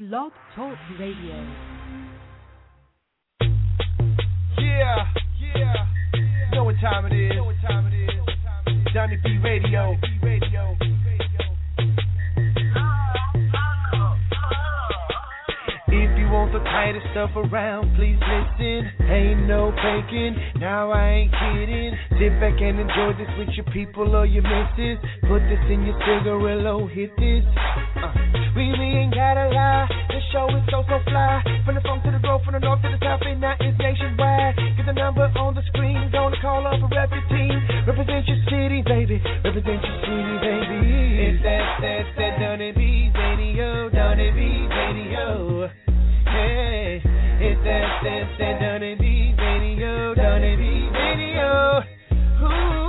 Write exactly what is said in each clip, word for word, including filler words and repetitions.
Blog Talk Radio. Yeah, yeah. Know what time it is. Know what time it is. Donnie B Radio. Radio. If you want the tightest stuff around, please listen. Ain't no faking, now I ain't kidding. Sit back and enjoy this with your people or your missus. Put this in your cigarillo, hit this. Uh, we, we ain't gotta lie, the show is so, so fly. From the funk to the grove, from the north to the south, and now it's nationwide. Get the number on the screen, gonna call up a rep your team. Represent your city, baby, represent your city, baby. It's that, that, that Donnie B's radio, Donnie B's radio. Hey, it's that, that, that Donnie B Radio, Donnie B Radio. Ooh.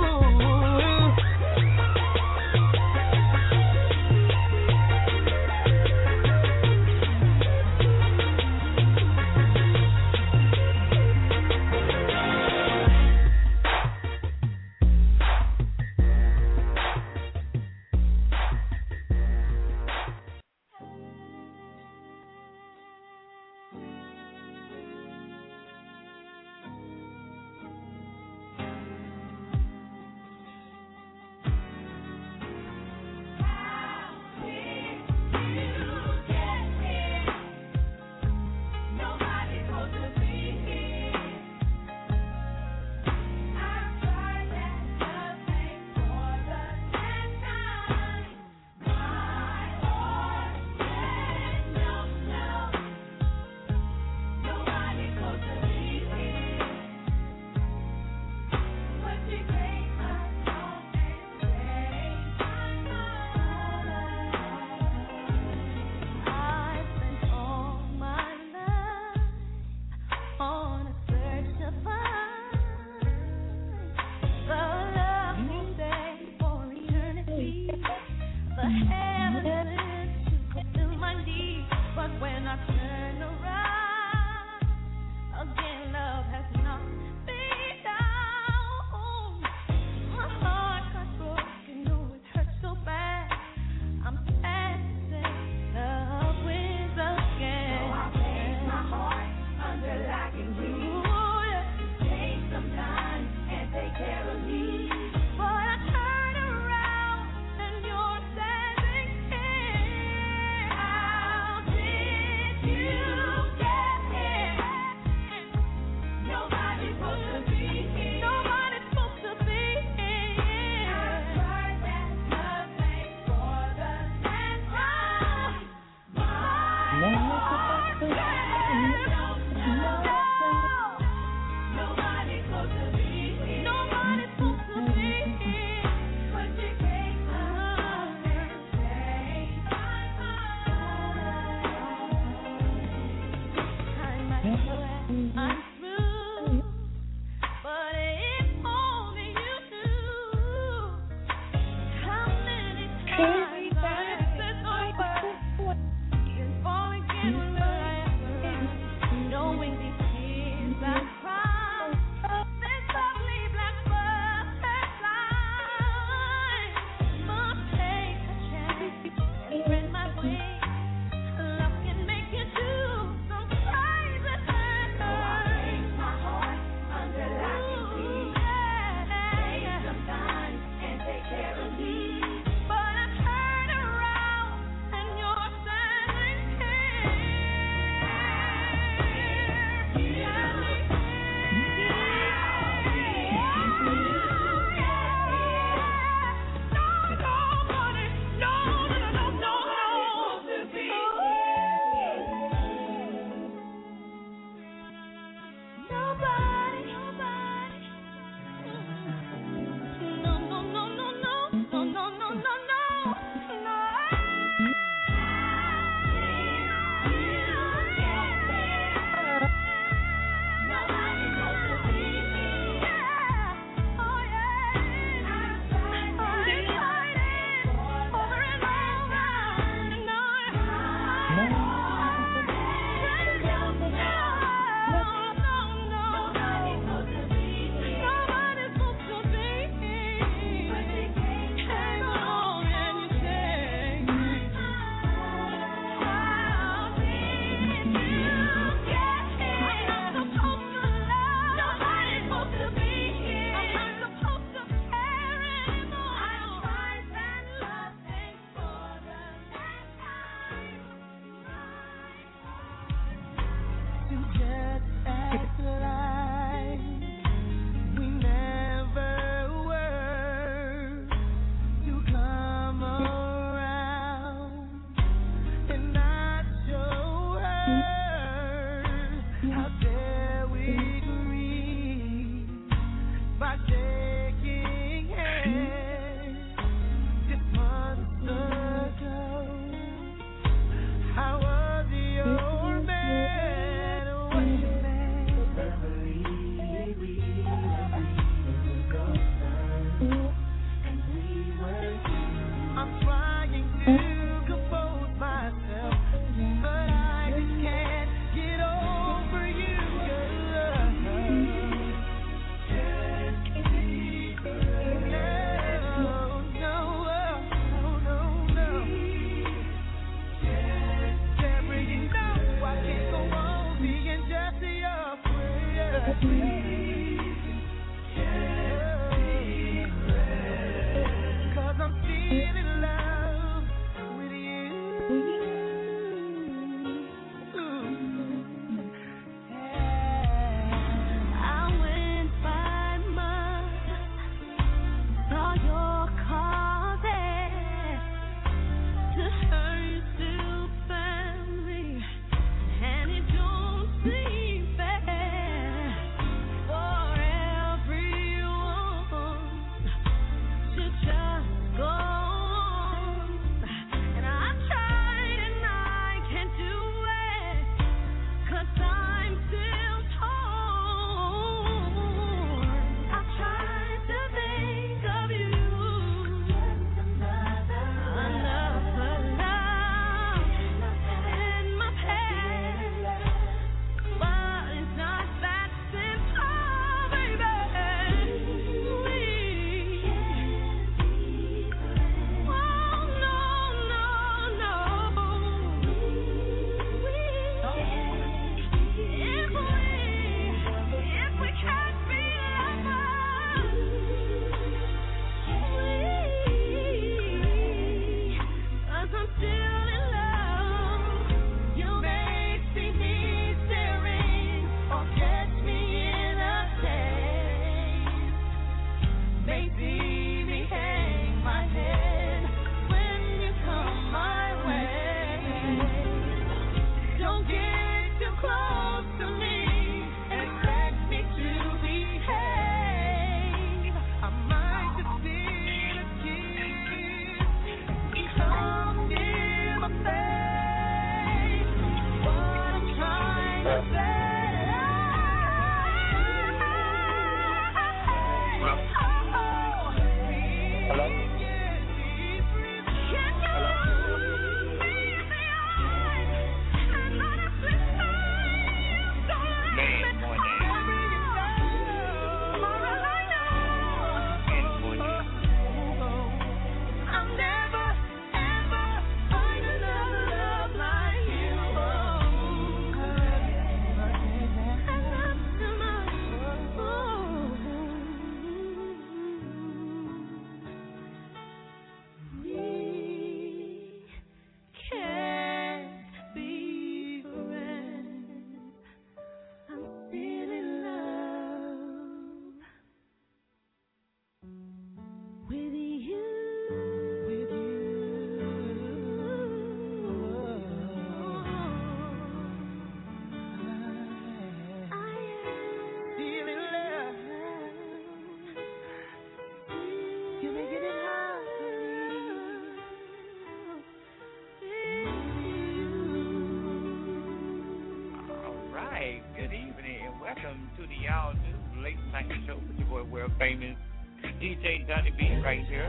Famous D J Johnny B right here.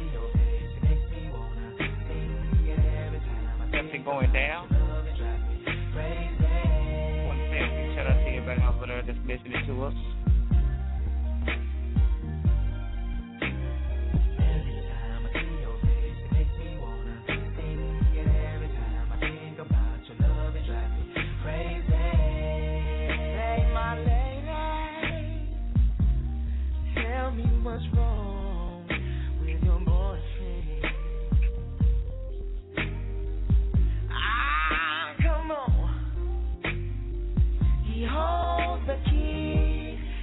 Something going down. Want to say shout out to everybody over there that's listening to us. What's wrong with your boyfriend? Ah, come on. He holds the key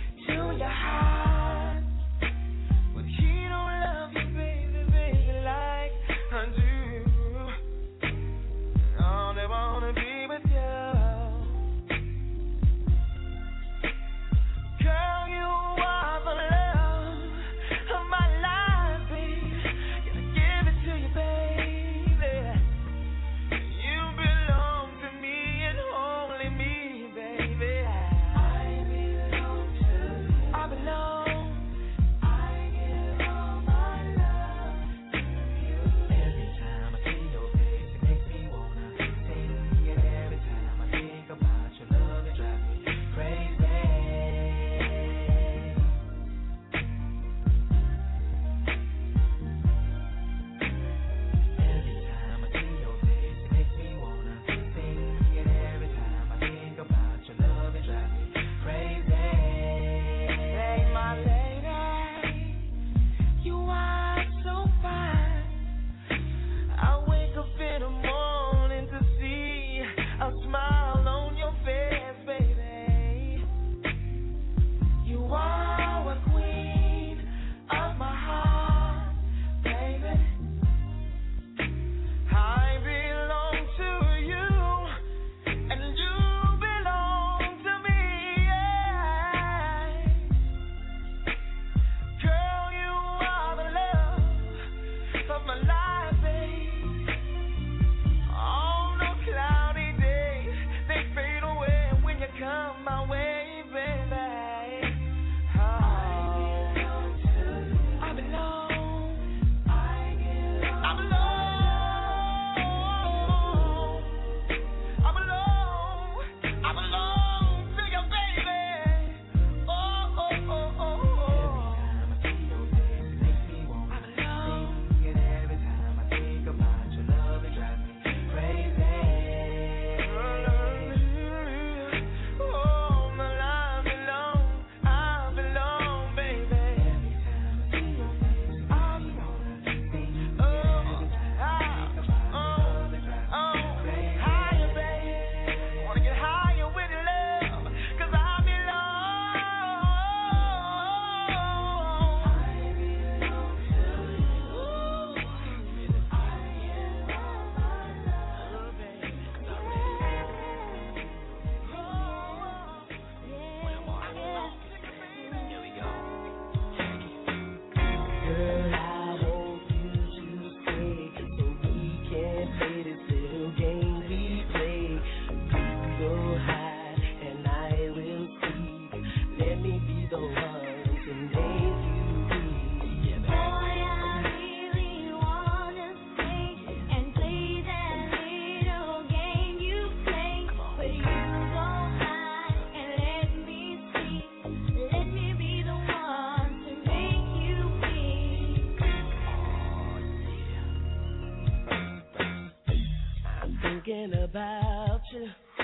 about you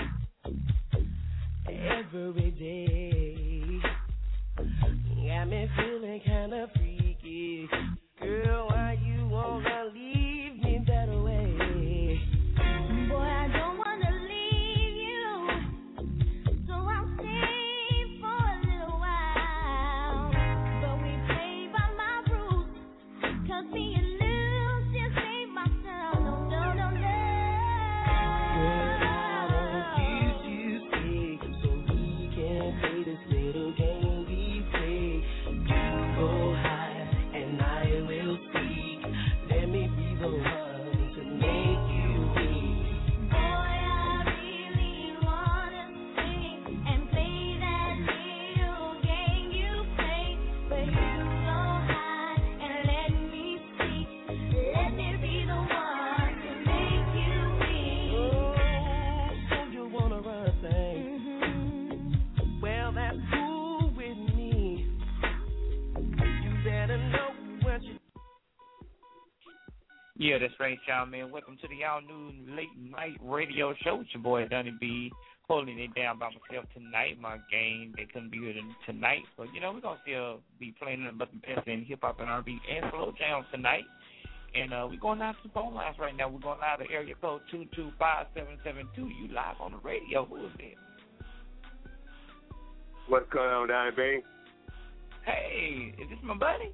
every day. Got me feeling kinda freaky. Girl, why you wanna leave me that way? Boy, I don't wanna leave you, so I'll stay for a little while. But we play by my rules, 'cause me and Lil just ain't my style. No, no, no, no. Girl, I want you to stay so we can play this little game we play. You go high and I will speak. Let me be the one to make you weak. Boy, I really wanna sing and play that little game you play. But you go high and let me speak. Let me be the one to make you weak. Oh, so you wanna run things? Mm-hmm. Well, that's cool with me. You better know what you. Yeah, that's right, y'all, man. Welcome to the All New Late Night Radio Show. It's your boy, Donnie B, holding it down by myself tonight. My gang, they couldn't be here tonight. But, you know, we're going to still be playing nothing but the best in hip-hop and R and B and slow jams tonight. And uh, we're going out to the phone lines right now. We're going live to area code two two five seven seven two. You live on the radio. Who is it? What's going on, Donnie B? Hey, is this my buddy?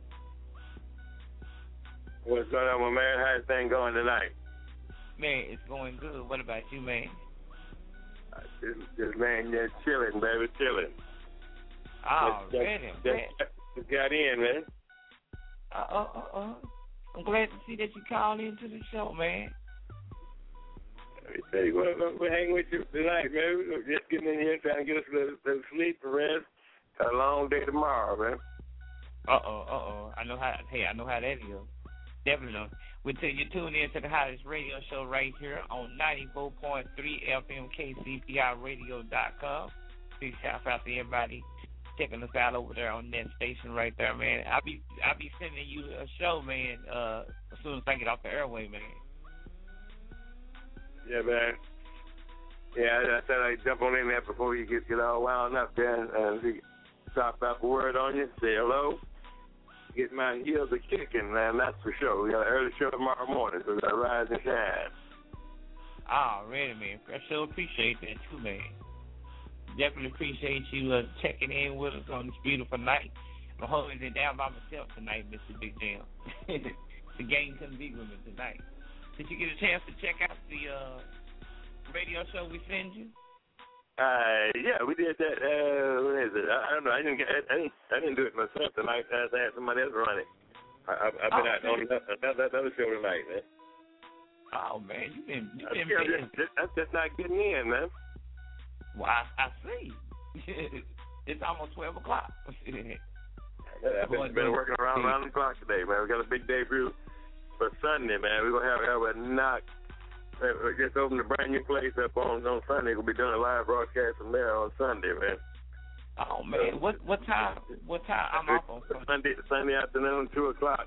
What's going on, my man? How's thing going tonight? Man, it's going good. What about you, man? Uh, this, this man just chilling, baby, chilling. Oh, just, ready, just, just, just got in, man. Uh, uh, uh, uh. I'm glad to see that you called into the show, man. Let me tell you what, we're hanging with you tonight, man. We're just getting in here trying to get us a little, little sleep and rest. Got a long day tomorrow, man. Uh-oh, uh-oh. I know how, hey, I know how that is. Definitely know. Wait till you tune in to the hottest radio show right here on ninety-four point three F M K C P I radio dot com. Big shout out to everybody checking us out over there on that station right there, man. I'll be I'll be sending you a show, man, uh, as soon as I get off the airway, man. Yeah, man. Yeah, I, I said I'd jump on in there before you get, get all wound up there and uh, drop out a word on you, say hello. Get my heels a kicking, man, that's for sure. We got an early show tomorrow morning, so we got to rise and shine. Alrighty, man. I sure appreciate that, too, man. Definitely appreciate you uh, checking in with us on this beautiful night. I'm holding it down by myself tonight, Mister Big Jam. The gang couldn't be with me tonight. Did you get a chance to check out the uh, radio show we send you? Uh, yeah, we did that. Uh, what is it? I, I don't know. I didn't get. I didn't. I didn't do it myself tonight. I had somebody else run it. I, I, I've been oh, out on another, another show tonight, man. Oh man, you've been you've been I'm busy. just, I'm just not getting in, man. Well, I, I see. It's almost twelve o'clock. I've been, been working around around the clock today, man. We got a big day for for Sunday, man. We're gonna have, have a knock. We just opened a brand new place up on, on Sunday. We'll be doing a live broadcast from there on Sunday, man. Oh man, what what time? What time? I'm off on Sunday. Sunday afternoon, two o'clock.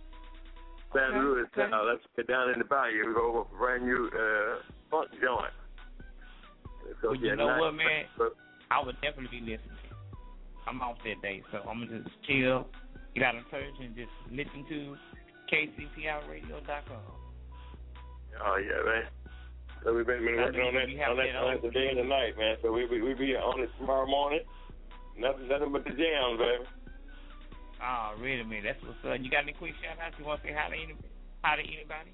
San Luis. Okay. Uh, let's get down in the bayou. We go over a brand new uh, funk joint. So, well, you yeah, know nice. what, man? I would definitely be listening. I'm off that day, so I'm gonna just chill, get out of church, and just listen to K C P I radio dot com. Oh yeah, man. So we've been, been working on that on that, on that today and tonight, man. So we we we be on it tomorrow morning. Nothing nothing but the jams, baby. Oh, really, man? That's what's up. You got any quick shout outs? You want to say hi to any hi to anybody?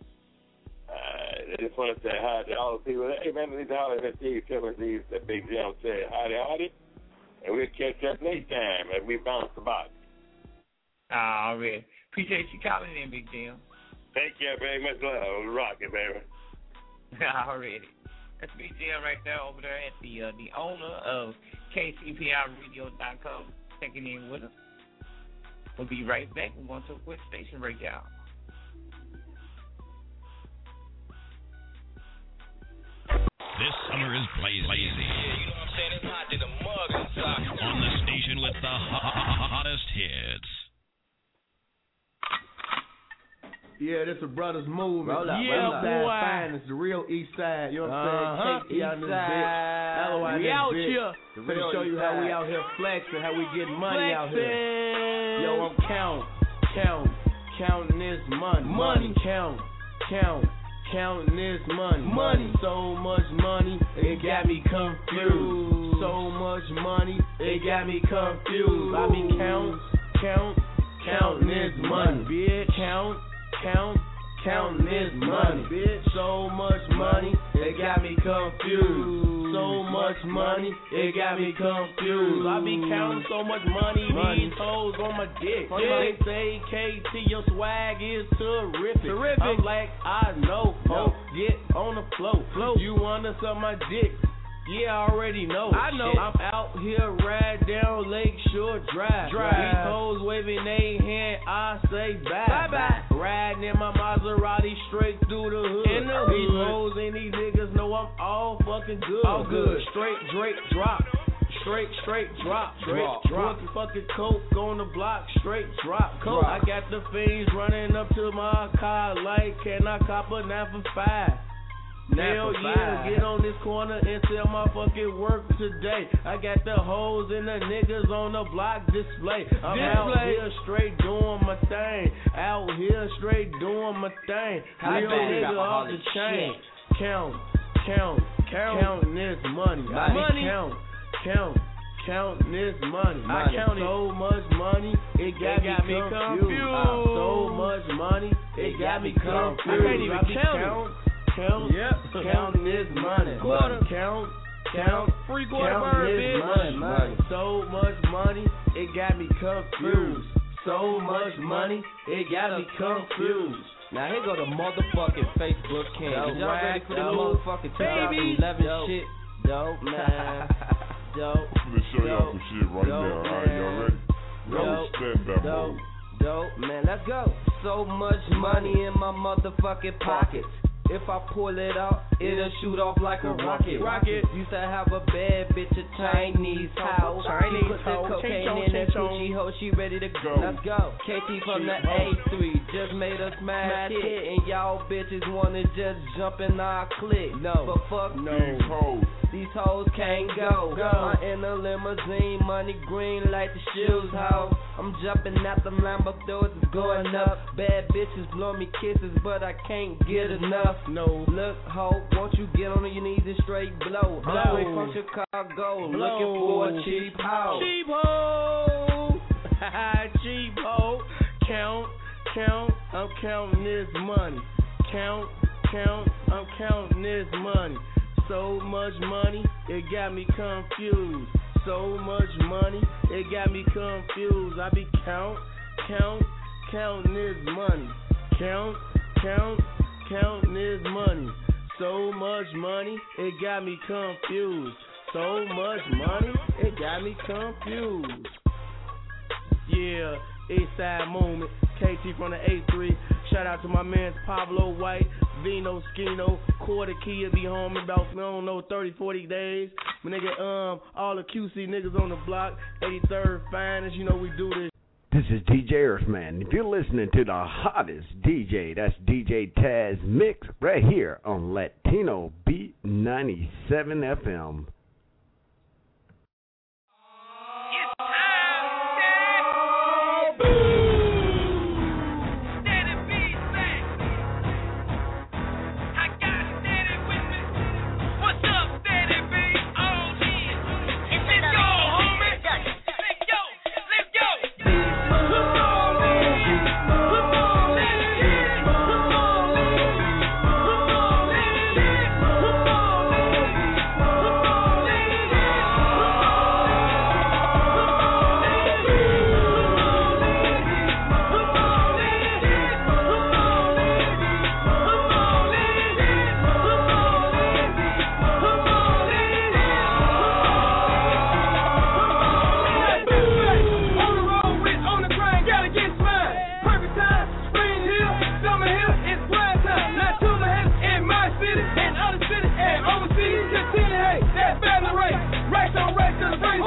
Uh, I just want to say hi to all the people. Hey man, these holler at Steve Tell us these that Big Jam said howdy howdy, and we'll catch up next time as we bounce the box. Oh, really? Appreciate you calling in, Big Jam. Thank you very much, love. Rock it, baby. Already. That's Big Jam right there over there at the uh, the owner of K C P I radio dot com checking in with us. We'll be right back. We're going to a quick station breakout. This summer is blazing. Yeah, you know what I'm saying? It's hot to the mug inside. On the station with the hottest hits. Yeah, this a brothers movement. Roll up, yeah, roll up. boy. Fine, it's the real East Side. You know what I'm Uh-huh. saying? K T out in this bitch. L O I We this out bitch. here. Finna show you how we out here flexing, how we getting money out here. Yo, I'm count, count, counting this money. Money, count, count. Counting this money, money, so much money, it got me confused. So much money, it got me confused. I be count, count, counting this money, bitch. Count, count, counting this money, bitch. So much money, it got me confused. So much money, it got me confused. I be counting so much money, money. These hoes on my dick. They say, K T, your swag is terrific. terrific. I'm like, I know, ho, get on the flow. flow. You wanna suck my dick? Yeah, I already know. I know. Shit. I'm out here riding down Lakeshore Drive. Drive. These hoes waving they hand, I say bye. Bye bye. Riding in my Maserati straight through the hood. In the these hood. Hoes and these niggas know I'm all fucking good. All good. Straight Drake drop. Straight, straight drop, straight drop. drop. Fucking coke on the block, straight drop. Coke. I got the fiends running up to my car like, can I cop a nine for five? Hell yeah, get on this corner and sell my fucking work today. I got the hoes and the niggas on the block display. I'm display. out here straight doing my thing. Out here straight doing my thing. Real nigga off the chain. Count, count, count, counting this money. I money. count, count. Counting this money. money. I count so much money, it got, it got me confused. confused. Uh, so much money, it got me confused. I can't even count. Count, yep. Counting this money. Quarter. Count, count, free quarter burn, bitch. Money, money. So much money, it got me confused. So much money, it got me confused. Now here go the motherfucking Facebook king. Y'all ready for the motherfucking twenty eleven dope. shit? Dope, man. Dope. I'm gonna show y'all some shit right now. Alright, y'all ready? Y'all stand back mode. Dope, man. Let's go. So much money in my motherfucking pockets. If I pull it out, it'll shoot off like a rocket. Rocket. Used to have a bad bitch, a Chinese hoe. Chinese put the cocaine in that Gucci hoe, she ready to go. Let's go. K T from the A three just made us smash it, and y'all bitches wanna just jump in our clique. No, but fuck no. These hoes. These hoes can't go. go. I'm in a limousine, money green like the shoes, hoe. I'm jumping out the Lambo doors, it's going up. Bad bitches blow me kisses, but I can't get enough. No, look, ho, won't you get on your knees and straight blow? blow. I'm straight from Chicago, blow. looking for a cheap hoe. Cheap hoe, cheap hoe. Count, count, I'm counting this money. Count, count, I'm counting this money. So much money, it got me confused. So much money, it got me confused. I be count, count, counting this money. Count, count, counting this money. So much money, it got me confused. So much money, it got me confused. Yeah, East Side Movement, K T from the A three. Shout out to my mans Pablo White, Vino Skino, Quarter Key will be home in about, I don't know, thirty, forty days. My nigga, um, all the Q C niggas on the block, eighty-third Finest, you know we do this. This is D J Earthman. If you're listening to the hottest D J, that's D J Taz Mix right here on Latino Beat ninety-seven F M.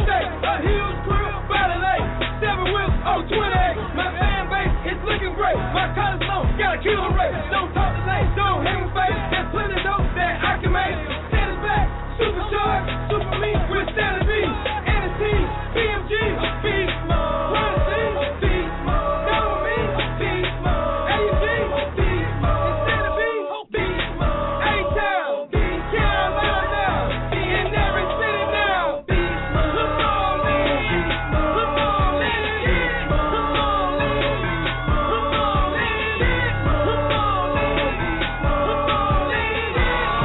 twenty-eight, my fan base is looking great. My collar's low, got a kilo rate. Don't talk to late, don't hang my face. There's plenty of dope that I can make. Stand us back, supercharged, super me with Stanley B. N S T, B M G, beast mode. Run C, beast mode. Double me, beast mode. A U G, beast mode. Stanley B, beast mode. A-Town, Carolina now. In every city now, beast mode. Come on, ladies. Come on, ladies. Come on, ladies. Come on, ladies. Come on, ladies. Come on, ladies.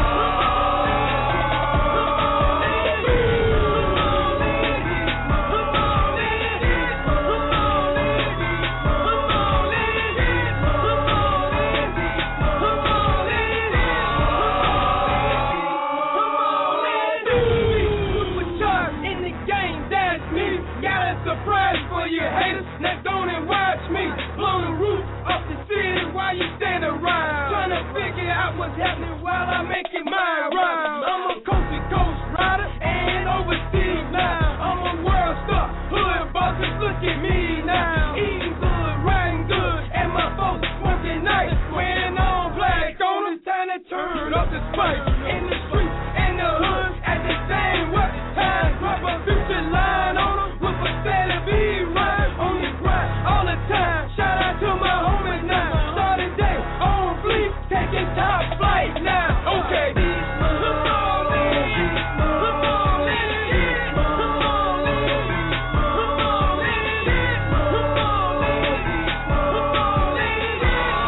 Surprise for you haters, now don't and watch me blow the roof off the city while you stand around, trying to figure out what's happening while I make it my rhyme. I'm a coast to coast rider and overseas now. I'm a world star, hood bosses, look at me now. Eating good, riding good, and my folks smoking nice. Wearing all black on it's time to turn up the spice. In the streets and the hood at the same what time, drop a future line on them. Better be right on the grind all the time. Shout out to my homies now. Start a day on fleek, taking top flight now. Okay. Come on, ladies. Come on, ladies. Come on, ladies. Come on, ladies. Come on, ladies. Come on, ladies.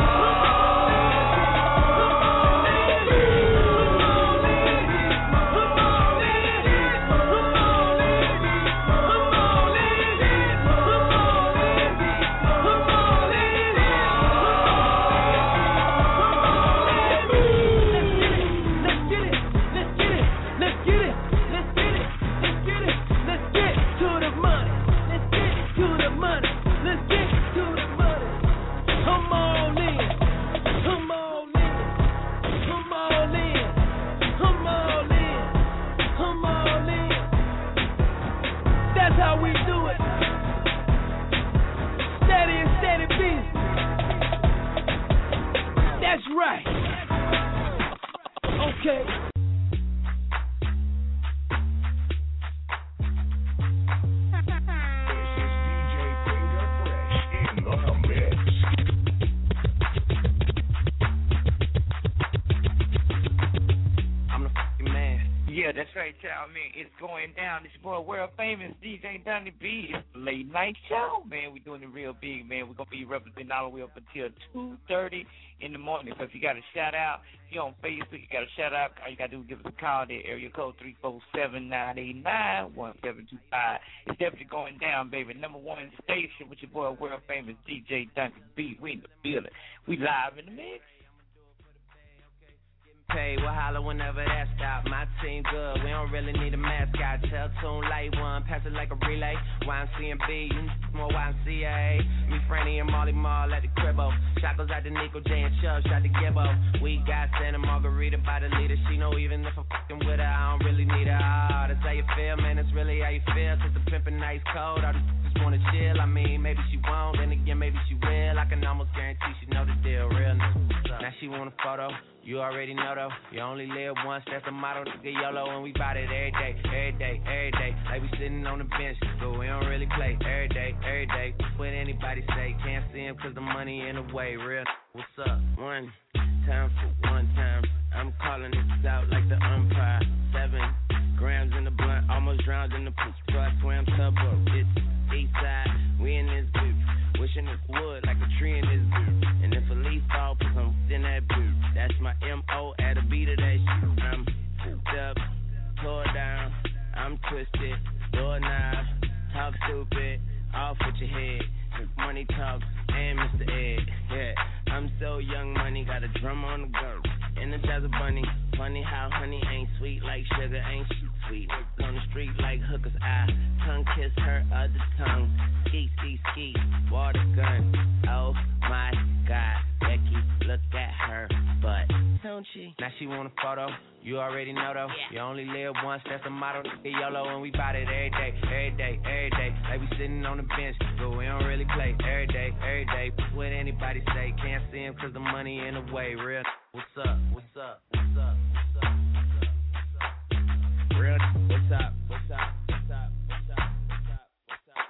Right. Okay. Yeah, that's right, y'all, man. It's going down. It's your boy, world famous D J Donnie B. It's the late night show, man. We're doing it real big, man. We're going to be representing all the way up until two thirty in the morning. So if you got a shout out, if you're on Facebook, you got a shout out, all you got to do is give us a call there, area code three four seven, nine eight nine, one seven two five. It's definitely going down, baby. Number one station with your boy, world famous D J Donnie B. We in the building. We live in the mix. Pay, we'll holler whenever that stop. My team good, we don't really need a mascot. Tell tune light one, pass it like a relay. Y M C and B, you more Y M C A. Me, Franny, and Molly Mall at the cribbo. Shackles out to Nico J and Chubb, shot to Gibbo. We got Santa Margarita by the leader. She know even if I'm fucking with her, I don't really need her. Oh, that's how you feel, man, that's really how you feel. Cause the pimpin' nice cold, all these just wanna chill. I mean, maybe she won't, then again, maybe she will. I can almost guarantee she know the deal, real nigga. Now she want a photo, you already know though. You only live once, that's the motto, nigga, YOLO. And we bout it every day, every day, every day. Like we sitting on the bench, but we don't really play. Every day, every day, what anybody say. Can't see him cause the money in the way. Real, what's up? One time for one time. I'm calling this out like the umpire. Seven grams in the blunt, almost drowned in the poop. So I swam tubboat, it's east side. We in this booth, wishing it's wood like a tree in this booth. And if a leaf fall, put some in that booth. That's my M O at a beat of that shit. I'm hooked up, tore down, I'm twisted, doorknob, talk stupid, off with your head. Money talks and Mister Ed, yeah. I'm so young, money got a drum on the go. Energize a bunny, funny how honey ain't sweet like sugar, ain't she sweet. On the street like hookers, I tongue kiss her other tongue. Ski, ski, ski, water gun, oh my God. God, Becky, look at her butt. Don't she? Now she want a photo. You already know though. Yeah. You only live once, that's a motto. Get YOLO and we bout it every day, every day, every day. Like we sitting on the bench, but we don't really play. Every day, every day. What anybody say? Can't see him cause the money in the way. Real. What's up? What's up? What's up? What's up? What's up? What's up? Real. What's up? What's up? What's up? What's up? What's up? What's up?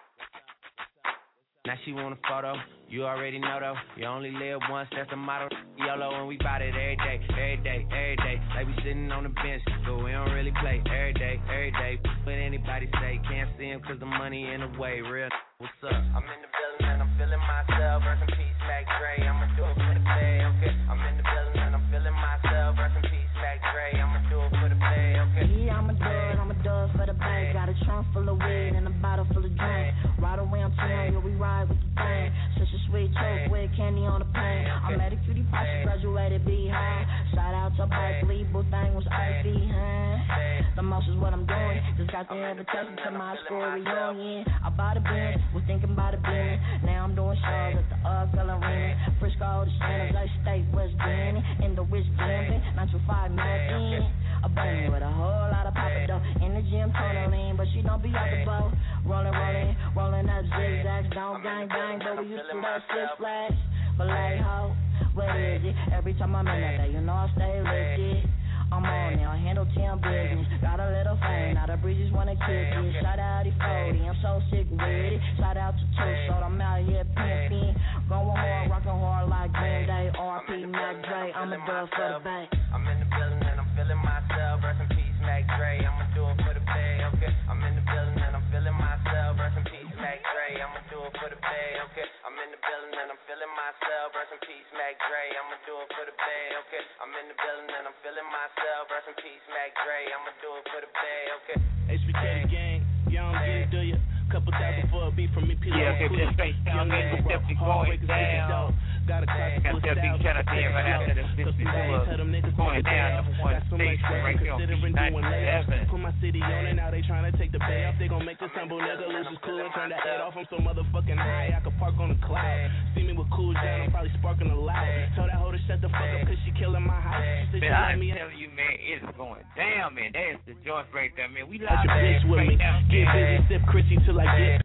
Now she want a photo. You already know though. You only live once, that's the motto. YOLO and we bout it every day, every day, every day. Like we sitting on the bench, but we don't really play. Every day, every day. What anybody say? Can't see him cause the money in the way. Real. What's up? I'm in the building and I'm feeling myself. Rest in peace, Mac Dre. I'ma do it for the pay, okay? I'm in the building and I'm feeling myself. Rest in peace, Mac Dre. I'ma do it for the pay, okay? Yeah, I'ma do it, I'ma do it for the pay. Got a trunk full of weed and a bottle full of drink. Ride around town, yeah, we ride with the thing. Such a sweet choke with candy on the pain. I'm at a cutie pie, she graduated behind. Shout out to Berkeley, boo thing was earthy, huh? The most is what I'm doing. Just got the invitation to my school reunion. I bought a Benz, was thinking about a Benz. Now I'm doing shows at the Ugly Arena. Frisco, the San Jose State, West Denny. In the West Gambit, nine two five North. A bunny with a whole lot of papa dough. In the gym, lean, but she don't be out the boat. Rolling, rolling, rolling up zigzags. Don't gang bang, but we used to love Six Flags. Vallejo, what is it? Every time I'm in there, you know I stay legit. I'm on now, handle ten business. Got a little fame, now the breezes wanna kick it. Shout out to forty, I'm so sick with it. Shout out to Two Short, I'm out here pimping. Going hard, rocking hard like Green Day. R P Mac Dre, I'ma do it for the bank. I'm in the building and I'm feeling myself. Rest in peace, Mac Dre, I'ma do it for the pay, okay? I'm in the building and I'm feeling myself. Rest in peace, Mac Dre, I'ma do it for the pay, okay? I'm in the building and I'm feeling myself. Rest in peace, Mac Dre, I'ma do it for the pay, okay? I'm in the building and I'm feeling myself. Rest in peace, Mac Dre, I'ma do it for the pay, okay? H B K the gang, y'all don't get it, do ya? Couple thousand for a beat from me, P L O. Yeah, okay, just face down, man, it's definitely going down. Got a got that big shout out to everybody out there that's listening to us. Going down, number one station right here on B ninety-seven. Put my city on it, now they trying to take the bay off. They gon' make this humble nigga lose his cool and turn that head off. I'm so motherfucking high, I could park on the cloud. See me with cool down, I'm probably sparking a loud. Told that hoe to shut the fuck up cause she killing my house. Man, I'm telling you, man, it's going down, man. That is the joint right there, man. We live your bitch with me. Get busy, sip Chrissy till I get.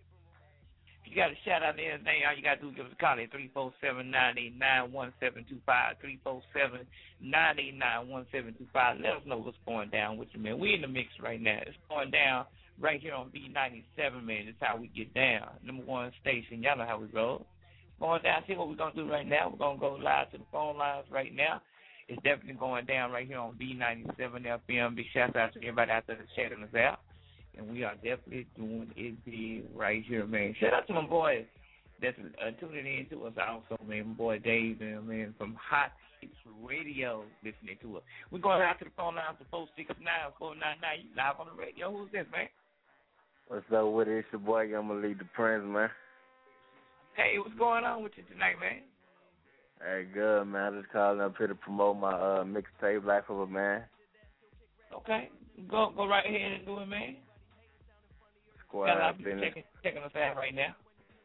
You got a shout out to anything, all you got to do is give us a call at three four seven, nine eight nine, one seven two five, three four seven, nine eight nine, one seven two five. Let us know what's going down with you, man. We in the mix right now. It's going down right here on B ninety-seven, man. That's how we get down. Number one station. Y'all know how we roll. Going down, see what we're going to do right now. We're going to go live to the phone lines right now. It's definitely going down right here on B ninety-seven F M. Big shout out to everybody out there that's checking us out. And we are definitely doing it big right here, man. Shout out to my boys that's uh, tuning in to us also, man. My boy Dave, and man, from Hot Hits Radio, listening to us. We're going out to the phone line for four six nine, four nine nine. You live on the radio. Who's this, man? What's up with it? It's your boy. I'm going to lead the Prince, man. Hey, what's going on with you tonight, man? Hey, good, man. I just calling up here to promote my uh, mixtape, Life of a Man. Okay. Go go right ahead and do it, man. Squad Got a lot of people business. checking, checking us out right now.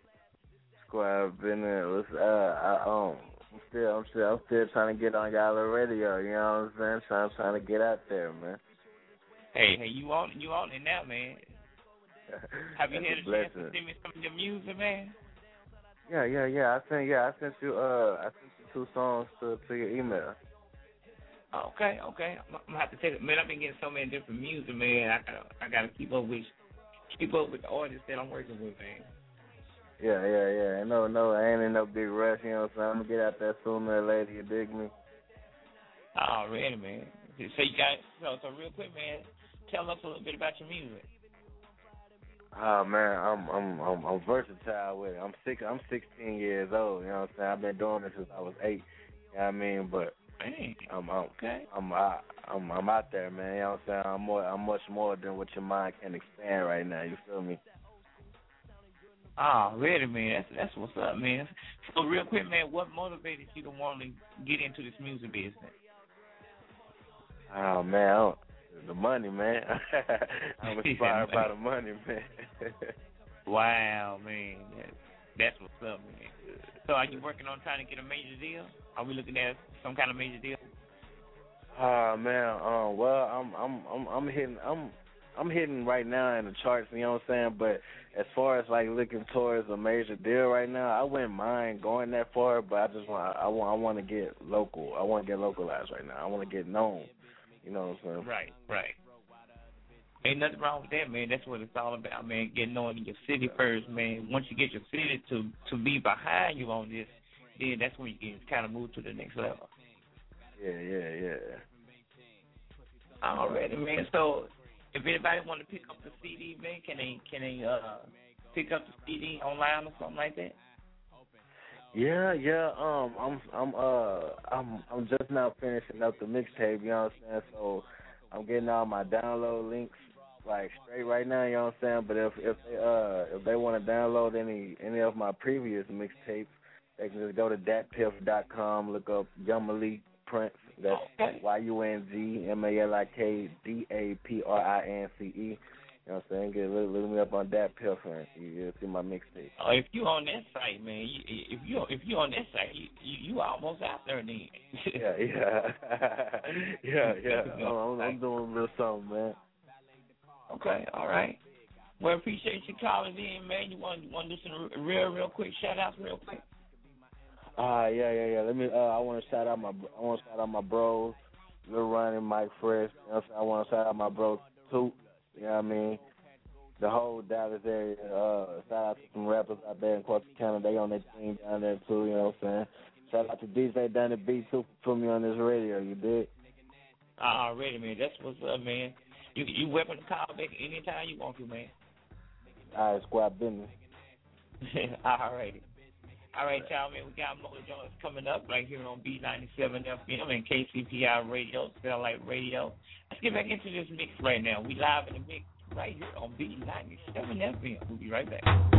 Squad business. What's uh, I um, I'm still, I'm still, I'm still trying to get on y'all radio. You know what I'm saying? Trying, trying to get out there, man. Hey, hey, you on, you on it now, man? Have you had a chance to send me some of your music, man? Yeah, yeah, yeah. I sent, yeah, I sent you, uh, I sent you two songs to to your email. Okay, okay. I'm, I'm gonna have to take it, man. I've been getting so many different music, man. I gotta, I gotta keep up with. Keep up with the artists that I'm working with, man. Yeah, yeah, yeah. No, no, I ain't in no big rush, you know what I'm saying? I'm going to get out there sooner or later, you dig me? Already, man. So you got, so, so real quick, man, tell us a little bit about your music. Oh, man, I'm I'm I'm, I'm versatile with it. I'm six, I'm sixteen years old, you know what I'm saying? I've been doing this since I was eight, you know what I mean? But man, I'm, I'm, okay. I'm, I, I'm, I'm out there, man, you know what I'm saying? I'm more, I'm much more than what your mind can expand right now, you feel me? Oh, really, man. That's that's what's up, man. So real quick, man, what motivated you to want to get into this music business? Oh, man, I don't, the money, man. I'm inspired by the money, man. Wow, man. That's what's up, man. So are you working on trying to get a major deal? Are we looking at some kind of major deal? Ah uh, man, um, well, I'm I'm I'm I'm hitting I'm I'm hitting right now in the charts. You know what I'm saying? But as far as like looking towards a major deal right now, I wouldn't mind going that far. But I just want I want I want to get local. I want to get localized right now. I want to get known. You know what I'm saying? Right, right. Ain't nothing wrong with that, man. That's what it's all about, man. Getting known in your city first, man. Once you get your city to to be behind you on this, then that's when you can kind of move to the next level. Yeah, yeah, yeah. Alrighty, man. So, if anybody want to pick up the C D, man, can they can they uh pick up the C D online or something like that? Yeah, yeah. Um, I'm I'm uh I'm I'm just now finishing up the mixtape. You know what I'm saying? So I'm getting all my download links like straight right now. You know what I'm saying? But if if they uh if they want to download any any of my previous mixtapes, they can just go to dat piff dot com, look up Young Malik Prince. That's okay. Y U N G M A L I K D A P R I N C E. You know what I'm saying? Get look, look me up on Dat Piff and you'll see my mixtape. Oh, if you on that site, man, you, if you if you on that site, you you, you almost out there then. yeah, yeah, yeah, yeah. I'm, I'm doing a little something, man. Okay, all right. Well, appreciate you calling in, man. You want you want to do some real real quick shout outs, real quick. Ah, uh, yeah, yeah, yeah. Let me. Uh, I want to shout out my. I want to shout out my bros, Lil Ron and Mike Fresh. You know what I'm saying? I want to shout out my bros Toot. You know what I mean? The whole Dallas area. Uh, shout out to some rappers out there in Corsicana. They on their team down there too. You know what I'm saying? Shout out to D J Danny B too for putting me on this radio. You did? Already, man. That's what's up, man. You you welcome to call back anytime you want to, man. All right, squad business. Alrighty. All right, y'all, man, we got more joints coming up right here on B ninety-seven F M and K C P I Radio, Satellite Radio. Let's get back into this mix right now. We live in the mix right here on B ninety-seven F M. We'll be right back.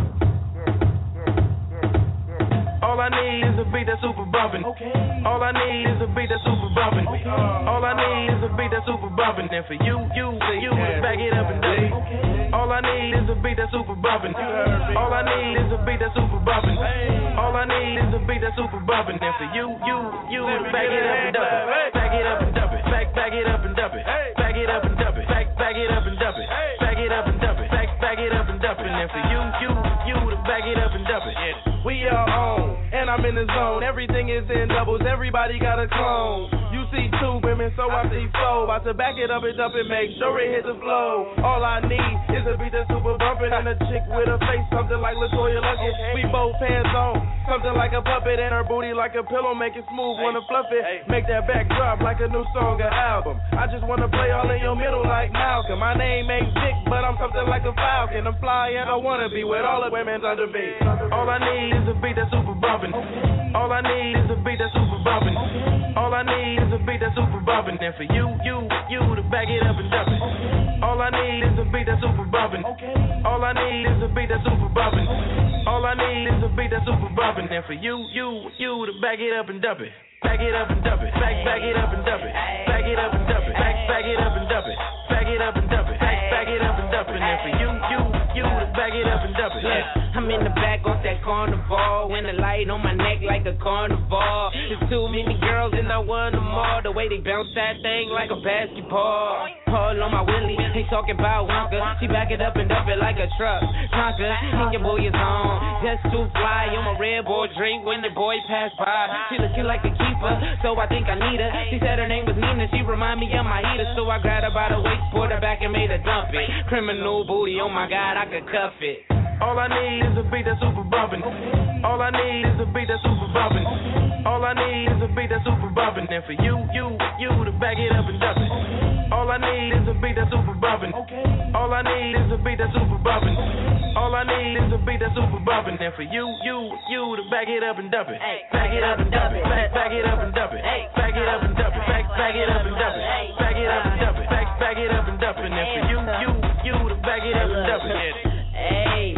All I need is a beat that's super bumpin'. Okay. All I need is a beat that's super bumpin'. Okay. All I need is a beat that's super bumpin'. And for you, you, you, to back it up and dump it. Okay. All I need is a beat that's super bumpin'. All I need is a beat that's super bumpin'. All I need is a beat that's super bumpin'. And for you, you, you, to back it up and dump it. Back it up and dump it. Back, back it up and dump it. Back it up and dump it. Back, back it up and dump it. Back it up and dump it. Back, back it up and dump it. And for you, you, you, to back it up and dump it. We are on, and I'm in the zone. Everything is in doubles, everybody got a clone. You see two women, so I see four. About to back it up and dump it, make sure it hit the flow. All I need is a beat that's super bumpin' and a chick with a face something like LaToya Luckett. We both hands on, something like a puppet, and her booty like a pillow, make it smooth, wanna fluff it. Make that back drop like a new song or album. I just wanna play all in your middle like Malcolm. My name ain't Dick, but I'm something like a falcon. I'm fly and I wanna be with all the women under me. All I need is a beat that's super bumpin'. All I need is a beat that's super bumpin'. All I need is a beat that's super bumpin'. And for you, you, you to back it up and dump it. All I need is a beat that's super bumpin'. All I need is a beat that's super bumpin'. All I need is a beat that's super bumpin'. And for you, you, you to back it up and dump it. Back it up and dump it. Back, back it up and dump it. Back it up and dump it. Back, back it up and dump it. Back it up and dump it. Back, back it up and dump it. And for you, you, you to back it up and dump it. I'm in the back off that carnival, and the light on my neck like a carnival. There's too many girls and I want them all. The way they bounce that thing like a basketball. All on my willy, they talking about Wonka. She back it up and dump it like a truck. Tonka, and your boy is on. Just too fly on my Red Bull drink when the boy passed by. She looking like a keeper, so I think I need her. She said her name was Nina, she remind me of my heater. So I grabbed her by the waist, pulled her back and made her dump it. Criminal booty, oh my God, I could cuff it. All I need is a beat that's super bumpin'. All I need is a beat that's super bumpin'. All I need is a beat that's super bumpin'. And for you, you, you to back it up and dump it. All I need is a beat that's super bumpin'. All I need is a beat that's super bumpin'. All I need is a beat that's super bumpin'. And for you, you, you to back it up and dump it. Back it up and dump it. Back, back it up and dump it. Back it up and dump it. Back, back it up and dump it. Back it up and dump it. Back, back it up and dump it. And for you, you, you to back it up and dump it. Hey,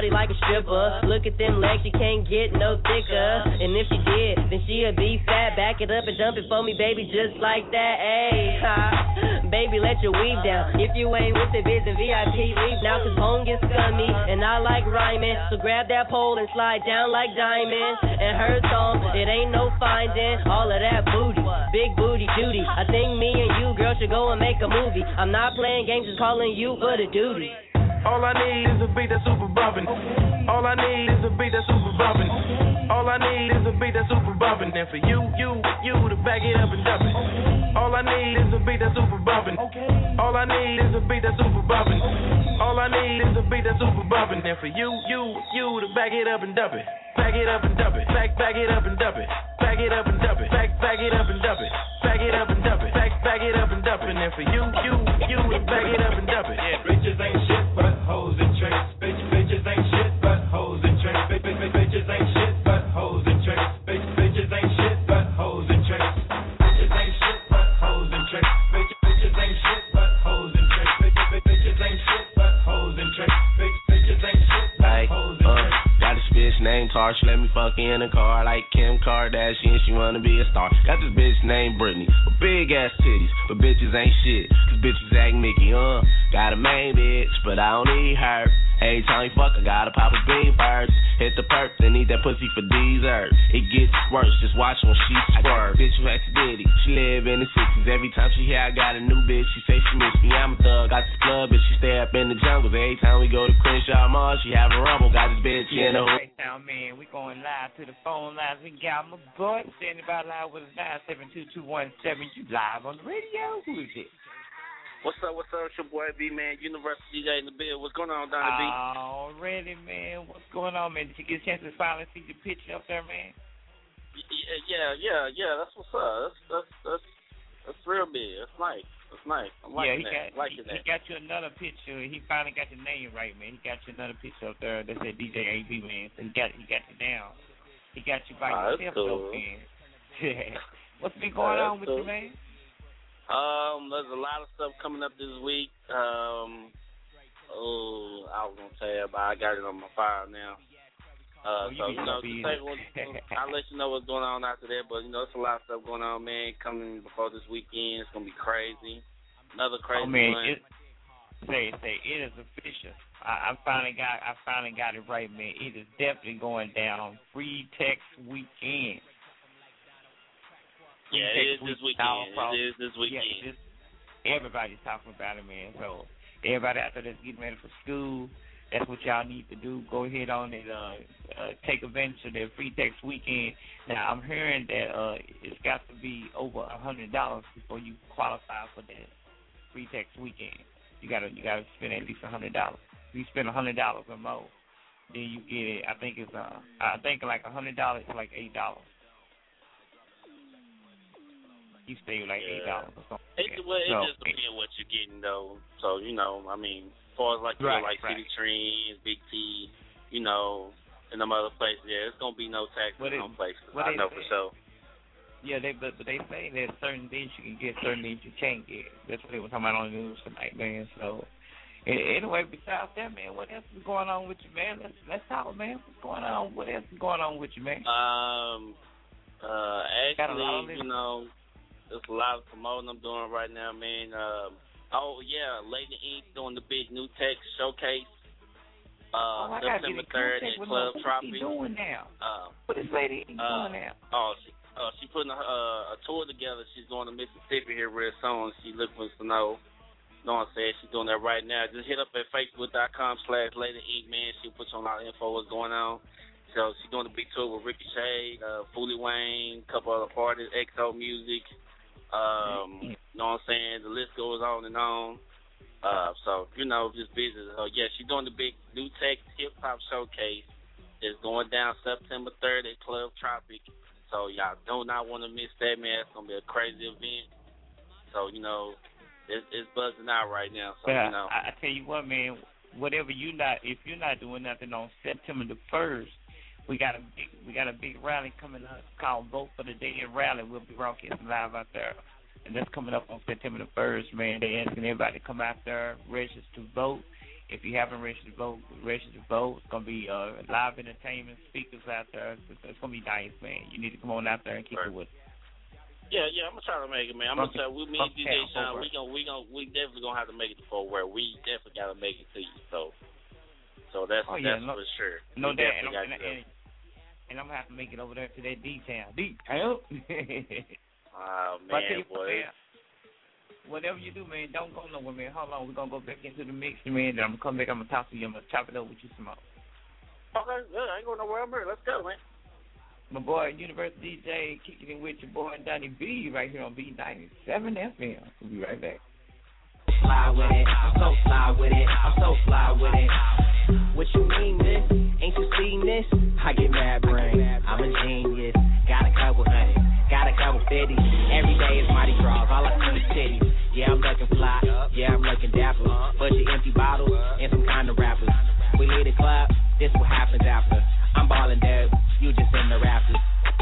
body like a stripper. Look at them legs, she can't get no thicker. And if she did, then she'll be fat. Back it up and dump it for me, baby, just like that. Ayy, ha. Baby, let your weave down. If you ain't with the biz and V I P, leave now, cause home gets scummy. And I like rhyming, so grab that pole and slide down like diamonds. And her song, it ain't no finding all of that booty, big booty duty. I think me and you, girl, should go and make a movie. I'm not playing games, just calling you for the duty. All I need is a beat that's super bumpin'. All I need is a beat that's super bumpin'. All I need is a beat that's super bumpin'. And for you, you, you to back it up and dump it. All I need is a beat that's super bumpin'. All I need is a beat that's super bumpin'. All I need is a beat that's super bumpin'. And for you, you, you to back it up and dump it. Back it up and dump it. Back, back it up and dump it. Back it up and dump it. Back, back it up and dump it. Back it up and dump it. Back, back it up and dump it. And for you, you, you to back it up and dump it. Yeah, bitches ain't shit but hoes and tricks. Bitch, bitches ain't shit but hoes and tricks. Bitch, bitch, bitches ain't shit but hoes and tricks. Bitch, bitches ain't shit but hoes and tricks. Bitches ain't shit but hoes and tricks. Bitch, bitches ain't shit but hoes and tricks. Bitch, bitch, bitches ain't shit but hoes and tricks. Bitch, bitches ain't shit but hoes and tricks. Got this bitch named Tar, she let me fuck in a car like Kim Kardashian, she wanna be a star. Got this bitch named Brittany, with big ass titties, but bitches ain't shit, cause bitches act Mickey, uh. Got a main bitch, but I don't need her. Every time we fuck, I gotta pop a bean first. Hit the perk, then eat that pussy for dessert. It gets worse, just watch when she swerve. Bitch who acts Diddy, she live in the sixties. Every time she hear I got a new bitch, she say she miss me. I'm a thug, got this club, bitch, she stay up in the jungles. Every time we go to Crenshaw Mall, she have a rumble. Got this bitch in the right now, man, we going live to the phone lines. We got my boy standing by live with us nine seven two two one seven. You live on the radio. Who is it? What's up, what's up? It's your boy B-Man, University D J in the bill. What's going on, Donnie B? Already, man. What's going on, man? Did you get a chance to finally see the picture up there, man? Yeah, yeah, yeah. That's what's up. That's that's that's, that's real big. That's nice. That's nice. I'm liking yeah, he that. got, liking he, that. he got you another picture. He finally got your name right, man. He got you another picture up there that said D J A B, man. So he got he got you down. He got you by oh, yourself, cool. though, man. What's been going oh, on with cool. you, man? Um, there's a lot of stuff coming up this week. Um, oh, I was gonna tell you about. I got it on my file now. Uh, oh, so you know, just take one, I'll let you know what's going on after that. But you know, there's a lot of stuff going on, man. Coming before this weekend, it's gonna be crazy. Another crazy oh, man, one. It, say, say, it is official. I, I finally got, I finally got it right, man. It is definitely going down. Free Text Weekend. Yeah, it is this weekend. It is this weekend. Yeah, just, everybody's talking about it, man. So everybody out there that's getting ready for school, that's what y'all need to do. Go ahead on and uh, uh, take advantage of their Free Text Weekend. Now, I'm hearing that uh, it's got to be over a hundred dollars before you qualify for that Free Text Weekend. You gotta, you gotta spend at least a hundred dollars. If you spend a hundred dollars or more, then you get it. I think it's uh, I think like a hundred dollars is like eight dollars. You stay like eight dollars or something. It, well, it so, just depends what you're getting though. So you know, I mean, as far as like you right, know, like right. City Trends, Big T, you know, and them other places, yeah, it's gonna be no taxes in some places. I know for sure. Yeah, they but, but they say there's certain things you can get, certain things you can't get. That's what they were talking about on the news tonight, man. So anyway, besides that, man, what else is going on with you, man? Let's let's talk, man. What's going on? What else is going on with you, man? Um, uh, actually, you know. There's a lot of promoting I'm doing right now, man. Um, oh, yeah, Lady Ink doing the big new tech showcase. Uh, oh, September third at Club Tropic. What is she doing now? Uh, what is Lady Ink uh, doing now? Oh, she, uh, she putting a, uh, a tour together. She's going to Mississippi here real soon. She looking to know. You know what I'm saying? She's doing that right now. Just hit up at facebook.com slash Lady Ink, man. She'll put you on all the info what's going on. So she's doing a big tour with Ricochet, uh, Foolie Wayne, a couple other artists, X O Music. Um, you know what I'm saying? The list goes on and on. Uh, so, you know, just busy. So, yeah, she's doing the big new tech hip-hop showcase. It's going down September third at Club Tropic. So, y'all do not want to miss that, man. It's going to be a crazy event. So, you know, it's, it's buzzing out right now. So, yeah, you know. I, I tell you what, man, whatever you not, if you're not doing nothing on September the first, We got a big, we got a big rally coming up called Vote for the Day Rally. We'll be broadcasting live out there, and that's coming up on September the first. Man, they asking everybody to come out there, register to vote, If you haven't registered to vote, register to vote. It's gonna be uh, live entertainment, speakers out there. It's, it's gonna be nice, man. You need to come on out there and kick it with us. Yeah, yeah, I'm gonna try to make it, man. I'm gonna try. We, me and D J Sean, we gonna, we gonna, we definitely gonna have to make it to Fort Worth. We definitely gotta make it to you. So, so that's oh, yeah, that's no, for sure. No we doubt. And, and, and, and I'm gonna have to make it over there to that D-town. D-town. Oh man, you, boy. Man, whatever you do, man, don't go nowhere, man. Hold on, we're gonna go back into the mix, man. Then I'm gonna come back. I'm gonna talk to you. I'm gonna chop it up with you some more. Okay, good. I ain't going nowhere. I'm here. Let's go, man. My boy, University D J, kicking it with your boy Donnie B right here on B ninety-seven F M. We'll be right back. Fly with it, I'm so fly with it, I'm so fly with it. What you mean, this? Ain't you seen this? I get mad brain, I'm a genius. Got a couple hundred, got a couple fifty. Every day is Mardi Gras, all I see is titties. Yeah, I'm looking fly, yeah, I'm looking dapper. Bunch of empty bottles and some kind of rappers. We leave the club, this what happens after. I'm ballin' dead, you just in the rafters.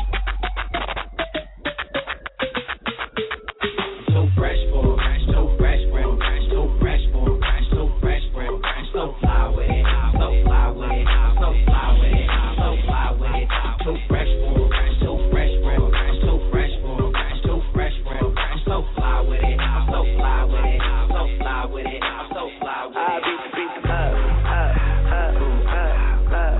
So fresh for so fresh for so fresh for so fresh for so fly with it, so fly with it, so fly with it, so fly with it. So fresh for so fresh for so fresh for so fresh for so fly with it, so fly with it, so fly with it, so fly with it. I beat the beat the up, up, up, up, up,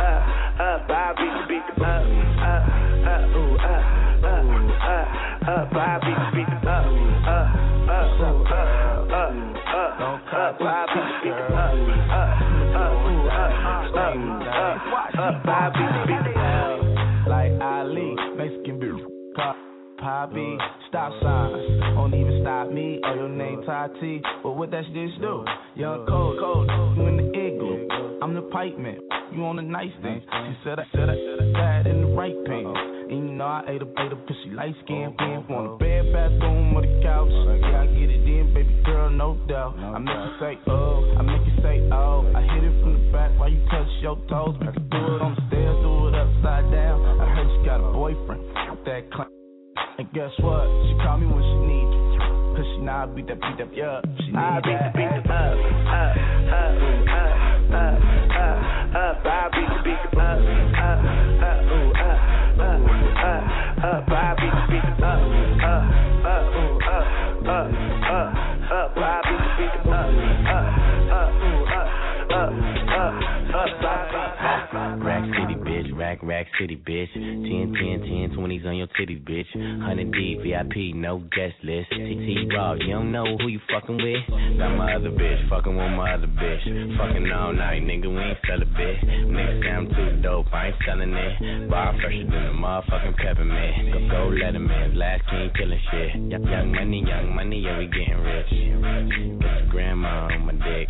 up. I beat the beat the up, up, up, ooh, up, up, up, up. I beat the beat the up, up, up, up, up, up, up. I beat the beat the up, up, up, ooh, up, up, up, up. I beat the beat the up. Like Ali, Mexican beer, pop, poppy, stop signs, won't even stop me. Oh, your name Tati, but what that bitch do? Young cold, cold, you in the igloo. I'm the pipe man, you on the nice thing. She said I said I died in the right pants. And you know I ate a ate a pussy light skin, being on the bed, bathroom, or the couch. Yeah, I get it in, baby girl, no doubt. I make you say oh, I make you say oh. I hit it from the back while you touch your toes. We can do it on the stairs, do it upside down. I heard you got a boyfriend, that clown. And guess what? She call me when she needs you. Cause she know I beat that, beat that, yeah. She need I beat the beat the up, up, up, up, up, up, up. I beat the beat the up, up, up, ooh, up, up, up, up. I beat the beat the up, up, up, ooh, up, up, up, up. I beat the beat the up, up, up, ooh, up, up, up, up, up. Rack City, bitch, rack, rack city, bitch. ten, ten, ten, twenties on your titties, bitch. one hundred D, V I P, no guest list. T T Raw, you don't know who you fucking with? Got my other bitch, fucking with my other bitch. Fucking all night, nigga, we ain't sell a bit. Niggas say I'm too dope, I ain't selling it. Bar fresher than a motherfucking peppermint. Go, go, let him in, last king killing shit. Young, young money, young money, yeah, we getting rich. Got your grandma on my dick.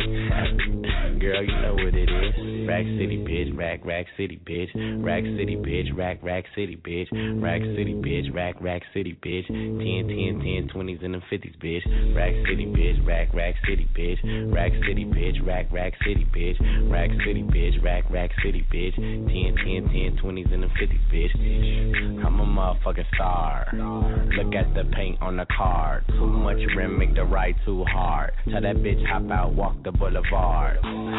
Girl, you know what it is. Rack City, bitch, rack, rack city, bitch. Rack City, bitch, rack, rack city, bitch. Rack City, bitch, rack, rack city, bitch. ten, ten, ten, twenties and the fifties, bitch. Rack City, bitch, rack, rack city, bitch. Rack City, bitch, rack, rack city, bitch. Rack City, bitch, rack, rack city, bitch. ten, ten, ten, twenties and the fifties, bitch. I'm a motherfucking star. Look at the paint on the card. Too much rim, make the ride too hard. Tell that bitch hop out, walk the boulevard.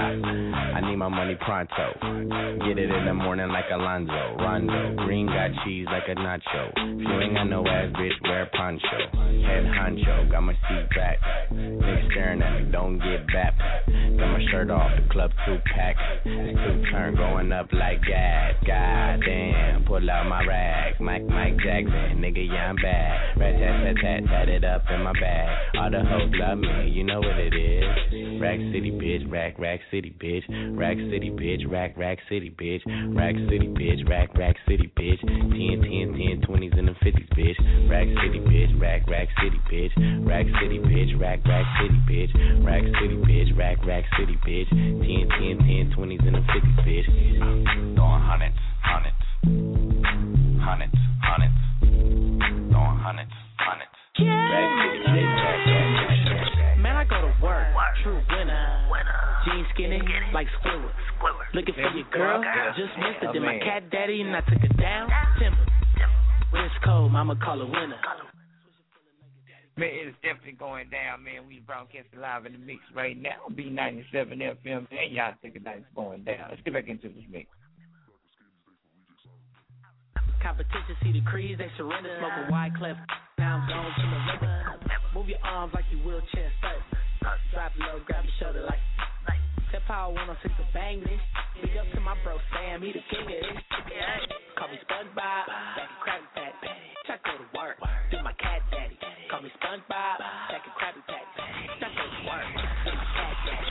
I need my money pronto. Get it in the morning like Alonzo. Rondo. Green got cheese like a nacho. If you ain't got no ass, bitch, wear a poncho. Head honcho, got my seat back. Niggas staring at me, don't get back. Got my shirt off, the club two pack. It's two turn going up like gas. God damn, pull out my rag. Mike, Mike Jackson, nigga, yeah, I'm bad. Rat tat tat tat, tat it up in my bag. All the hoes love me, you know what it is. Rack City, bitch, rack, rack city, bitch. Rack City, bitch, rack, rack city, bitch. Rack City, bitch, rack, rack city, bitch. ten, ten, ten, twenties and the fifties, bitch. Rack City, bitch, rack, rack city, bitch. Rack City, bitch, rack, rack city, bitch. Rack City, bitch, rack, rack city, bitch. ten, ten, ten, twenties and the fifties, bitch. Throwing hundreds, hundreds, hundreds, hundreds. Throwing hundreds, hundreds. Rack City, bitch, rack, rack, rack. Man, I go to work, true winner. Jeans skinny, like Squidward. Looking for your girl, just missed it. Then my cat daddy and I took her down. Timber, wrist cold, mama call her winner. Man, it's definitely going down, man. We broadcasting live in the mix right now. B ninety-seven F M, and y'all think it's going down. Let's get back into this mix. Competition, see the creeds, they surrender. Smoking wide clef, now I'm going to the river. Move your arms like you wheelchair stuck. Drop it low, grab your shoulder like. Tell Power one oh six to bang this. Big up to my bro Sam, he the king of this. Call me SpongeBob, back and Krabby Patty. Check go to work, do my cat daddy. Call me SpongeBob, back and Krabby Patty. Check go to work, do my cat daddy.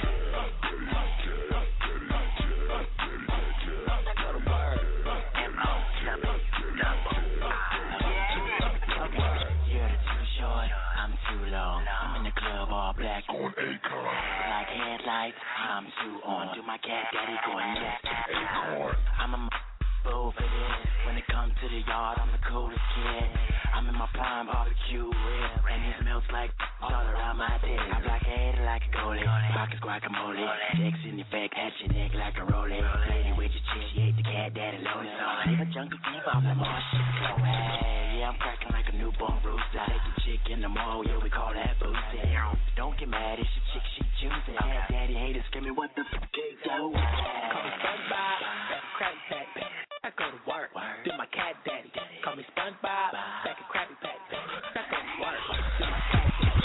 Check go to work. M O double double. Okay, you're too short, I'm too long. I'm in the club all black on Acorn. Like headlights, I'm too on. Do my cat daddy going next? Acorn. I'm a fool for this. When it comes to the yard, I'm the coolest kid. I'm in my prime barbecue rib, and it smells like all around my dick. I block a head like a goalie, pockets guacamole. Dicks in your fake, hat your neck like a rollie. Lady with your chick, she ate the cat daddy loaded. So I leave a jungle deep off the mall shit. So hey, yeah, I'm cracking like a newborn rooster. Take the chick in the mall, yeah, we call that boozy. Don't get mad, it's your chick, she choosing. Cat daddy haters screaming, what the fuck is that? Call me SpongeBob, Krabby Patty. I go to work, do my cat daddy. Call me SpongeBob, back and Krabby Patty. I go to work, do my cat daddy.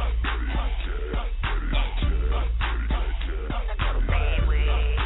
I go to bed with.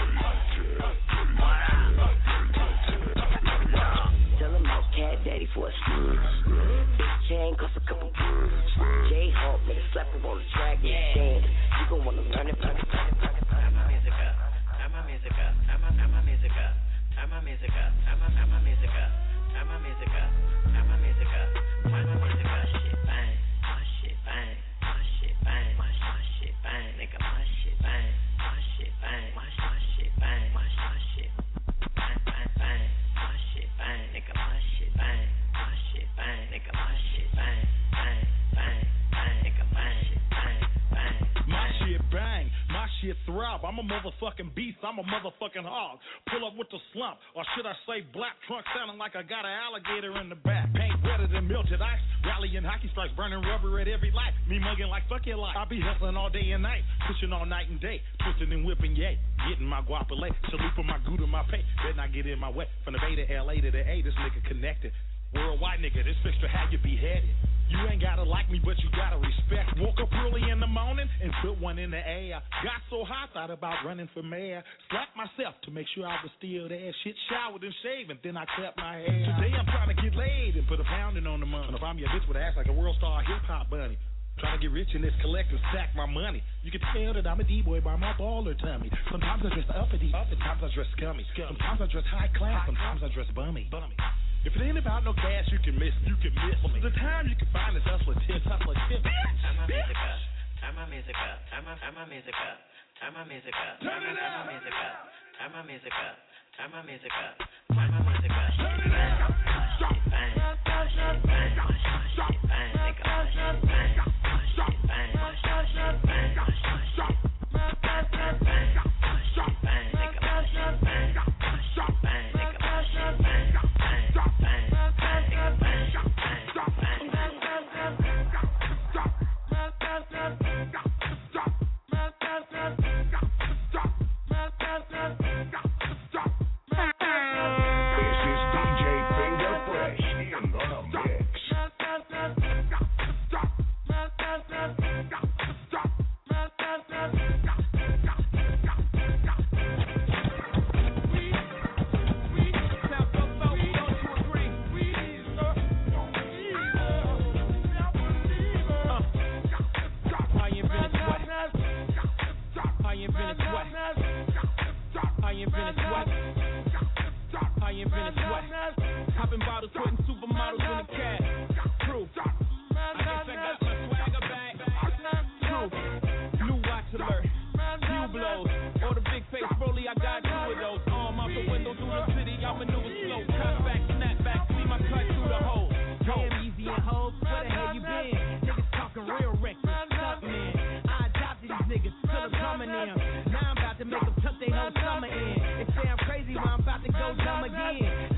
Tell him I'm cat daddy for a sneeze. This chain costs a couple bucks. J-Hawk, nigga, slap him on the track and dance. You gon' wanna learn it, learn it, learn it, learn it. Turn my music up, turn my music up, turn my, turn my music up. Turn my music up, turn my, turn my music up, turn my music up, turn my music up, turn my music up. Shit bang, my shit bang, my shit bang, my shit bang, nigga, my shit bang, my shit bang, my shit bang, my shit bang, bang, bang, my shit bang, nigga, my shit bang, my shit bang, nigga, my shit bang, bang, bang, bang, nigga, my shit bang, bang. My shit bang, my shit throb. I'm a motherfucking beast, I'm a motherfucking hog. Pull up with the slump, or should I say black trunk sounding like I got an alligator in the back. Paint wetter than melted ice, rallying hockey strikes, burning rubber at every light. Me mugging like fuck your life. I be hustling all day and night, pushing all night and day, twisting and whipping, yay. Getting my guapole, salute for my goo to my pay. Better not get in my way. From the Bay to L A to the A, this nigga connected. Worldwide nigga, this fix to how you beheaded. You ain't gotta like me, but you gotta respect. Woke up early in the morning and put one in the air. Got so hot, thought about running for mayor. Slapped myself to make sure I was still there. Shit, showered and shaved, and then I cut my hair. Today I'm trying to get laid and put a pounding on the money. And if I'm your bitch with an ass like a world star hip hop bunny. Trying to get rich in this collect and stack my money. You can tell that I'm a D-boy by my baller tummy. Sometimes I dress uppity, sometimes I dress scummy. Sometimes I dress high class, sometimes I dress bummy. bummy. If it ain't about no cash, you can miss, you can miss. Most of the time you can find this hustler tip, hustler tip. Turn my music up, turn my music up, turn my, turn my music up, turn my music up, turn my music up, turn my music up, turn my music up, turn my music up. Turn it up. Shit bang, my shit bang, my shit bang, nigga, my shit bang, my shit bang, my shit bang, my shit bang, my shit bang, my shit bang, nigga, my shit bang, my shit bang, nigga, my shit bang.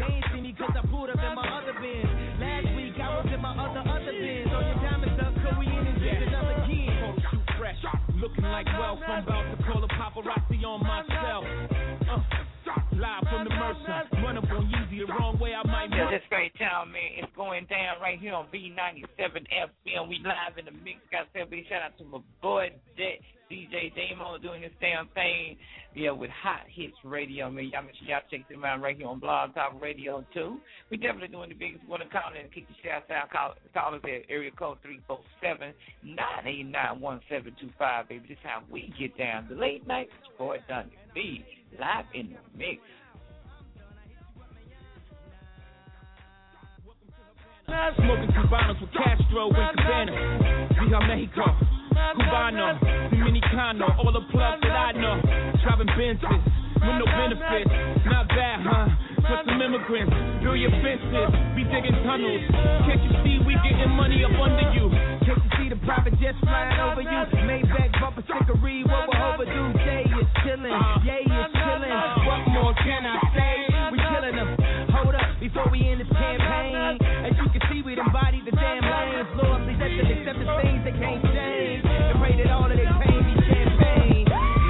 My other, other bins. On your diamonds up, so we like wealth. I'm about to call a paparazzi on myself. Uh, live from the Mercer. Run up on Yeezy the wrong way, I might. Yeah, this great town, man. It's going down right here on B ninety-seven F M. We live in the mix. Got to say a big shout out to my boy, D J Damo, doing this damn thing. Yeah, with Hot Hits Radio, man. Y'all make sure y'all check them out right here on Blog Talk Radio, too. We definitely doing the biggest one to call in and kick your shouts out. Call, call us at area code three four seven, nine eight nine, one seven two five, baby. This is how we get down. The late night with your boy, Donnie B, live in the mix. Smoking Cubanos with Castro and Cabana. Viva Mexico, Cubano, Dominicano, all the plugs that I know. Driving Benzes with no benefits. Not bad, huh? For some immigrants, build your fences, be digging tunnels. Can't you see we getting money up under you? Can't you see the private jets flying over you? Maybach bumper stickery, what we're overdue. Jay is chilling, yay is chilling. What more can I say? We killing them. Hold up, before we end this campaign. As you can see, we embodied the damn lanes. Lord, please let them accept the things they can't change. And pray that all of their pain be champagne.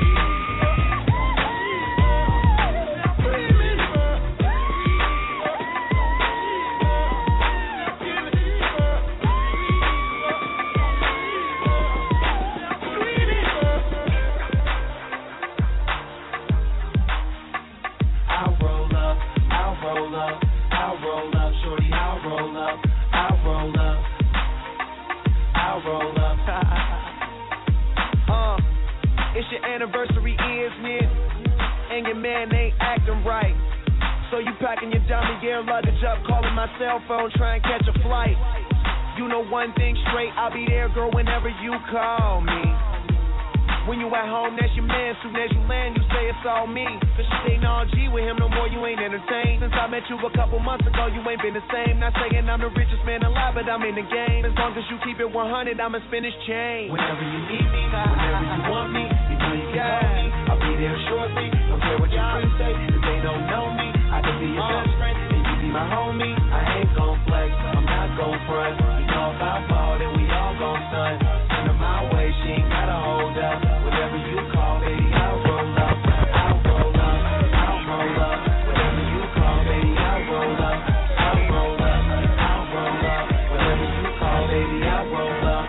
uh, it's your anniversary is near, and your man ain't acting right. So you packing your dummy gear luggage up, calling my cell phone, trying to catch a flight. You know one thing straight, I'll be there, girl, whenever you call me. When you at home, that's your man. Soon as you land, you say it's all me. Cause you ain't all G with him no more, you ain't entertained. Since I met you a couple months ago, you ain't been the same. Not saying I'm the richest man alive, but I'm in the game. As long as you keep it one hundred, I'ma spin this chain. Whenever you need me, whenever you want me, you know you can call me. I'll be there shortly. Don't care what your friends say, cause they don't know me. I can be your best friend, and you be my homie. I ain't gon' flex, I'm not gon' front. You know if I fall, then we all gon' stunt. Send her my way, she ain't gotta hold up. Whatever you call, baby, I'll roll up. I'll roll up. I'll roll up. Whatever you call, baby, I'll roll up. I'll roll up. I'll roll up. Whatever you call, baby, I'll roll up.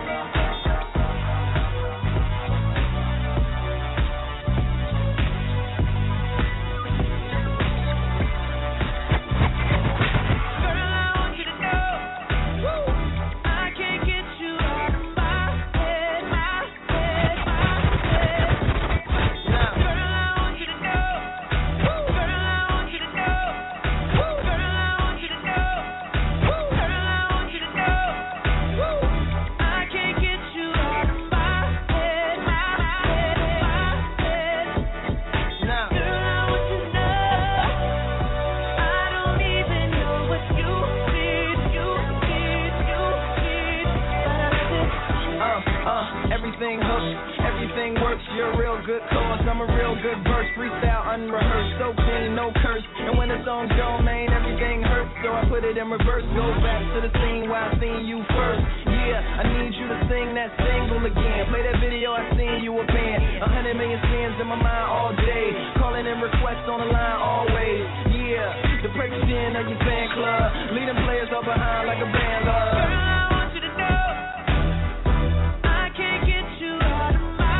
You're a real good cause, I'm a real good verse. Freestyle unrehearsed, so clean, no curse. And when the song's gone, man, everything hurts. So I put it in reverse, go back to the scene where I seen you first. Yeah, I need you to sing that single again. Play that video, I seen you a band. A hundred million spins in my mind all day. Calling in requests on the line always. Yeah, the president of your fan club. Leading players up behind like a band love. Girl, I want you to know I can't get you out of my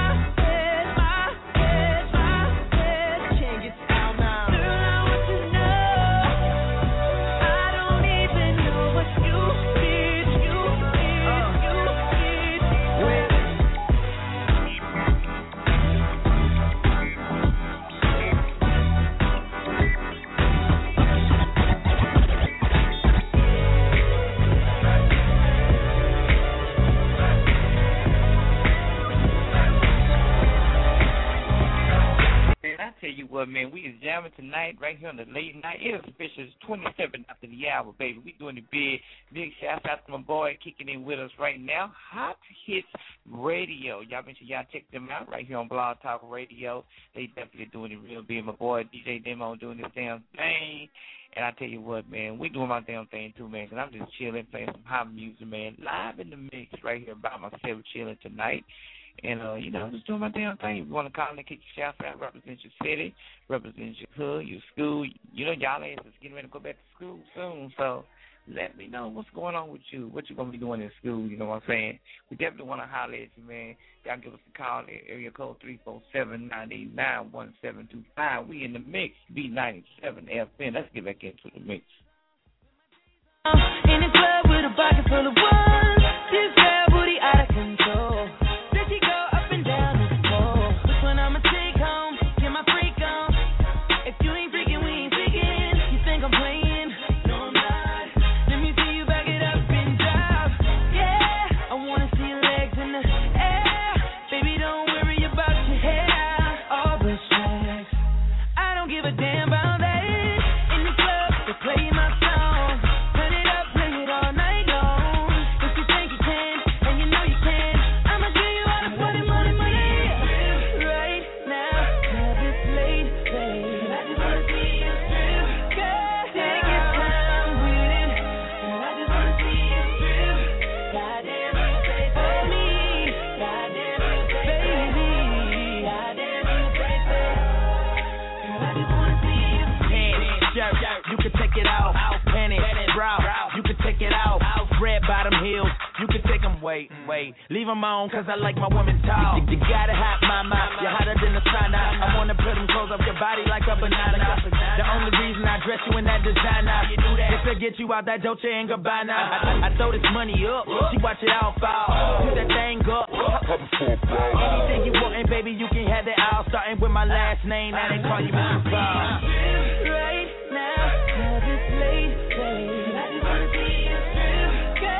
man, we is jamming tonight right here on the late night. It is official. It's twenty-seven after the hour, baby. We doing the big, big shout out to my boy kicking in with us right now. Hot Hits Radio. Y'all make sure y'all check them out right here on Blog Talk Radio. They definitely doing it real big. My boy D J Demo doing this damn thing. And I tell you what, man, we doing my damn thing too, man, because I'm just chilling, playing some hot music, man, live in the mix right here by myself, chilling tonight. And, uh, you know, just doing my damn thing. If you want to call and kick your shout out, represent your city, represent your hood, your school. You know, y'all ass is getting ready to go back to school soon. So let me know what's going on with you, what you're going to be doing in school. You know what I'm saying? We definitely want to holler at you, man. Y'all give us a call at area code three four seven, nine eight nine, one seven two five. We in the mix, B ninety-seven F M. Let's get back into the mix. In the club with a pocket full of ones, this girl booty out of control. Does she go up and down the pole? Which one I'ma take home? Get my freak on. If you ain't freaking, we ain't freaking. You think I'm playing? No, I'm not. Let me see you back it up and drop. Yeah, I wanna see your legs in the air. Baby, don't worry about your hair. All the tracks, I don't give a damn about that. In the club, they play my song. Bottom heels, you can take them, wait, wait, leave them on, cause I like my women tall. You, you got a hot mama, you're hotter than the sauna. I wanna put them clothes up your body like a banana. The only reason I dress you in that designer is to get you out that Dolce and Gabbana. I, I, I throw this money up, she watch it all fall. Do that thing up, anything you want, and baby, you can have it all. Starting with my last name, now they call you Mister Paul. Right now, cause it's late, late. I just wanna see you strip.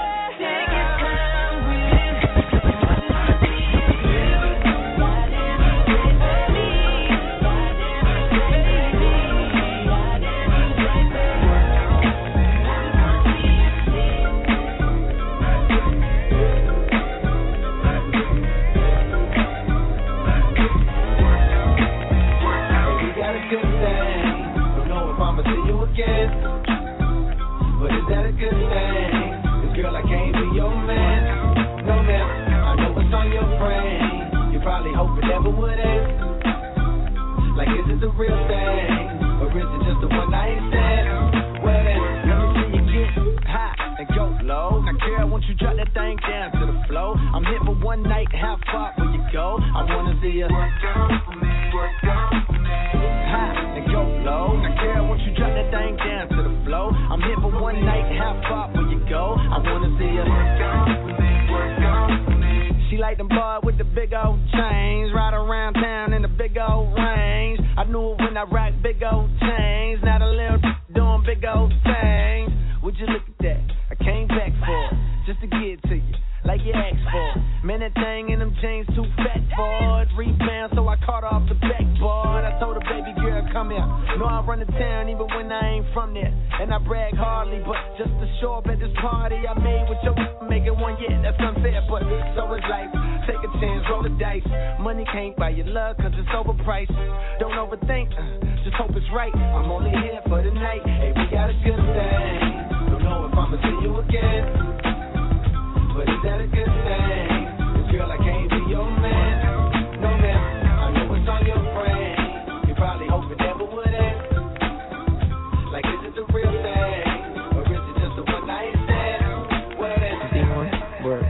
But is that a good thing? 'Cause girl, I can't be your man. No, man, I know what's on your brain. You probably hope it never would end. Like, is it the real thing? Or is it just a one night stand? Well, then, let me see you get high and go low. Now, girl, won't you drop that thing down to the floor? I'm here for one night, how far will you go? I wanna see you work on for me, work on for me. High and go low. Now, girl, won't you drop that thing down to the floor? I'm here for one night, how far will you go? I wanna see you work on for me, work on for me. She like them boy with the big old chains, ride around town in the big old range. I knew it when I rock big old chains. Now the little doing big old things. Would you look at that? I came back for it, just to get to you, like you asked for. Man, that thing in them jeans too fat for it. Rebound, so I caught off the backboard. I told her, baby girl, come here. Know I run the town even when I ain't from there. And I brag hardly, but just to show up at this party I made with your making one, yeah, that's unfair. But so it's life, take a chance, roll the dice. Money can't buy your love, cause it's overpriced. Don't overthink, uh, just hope it's right. I'm only here for the night, hey, we got a good thing. Don't know if I'ma see you again, but is that a good thing? 'Cause girl, I can't be your man. No, man, I know it's on your brain. You probably hope it never would end. Like, is it the real thing? Or is it just a one night stand? Well, then, word.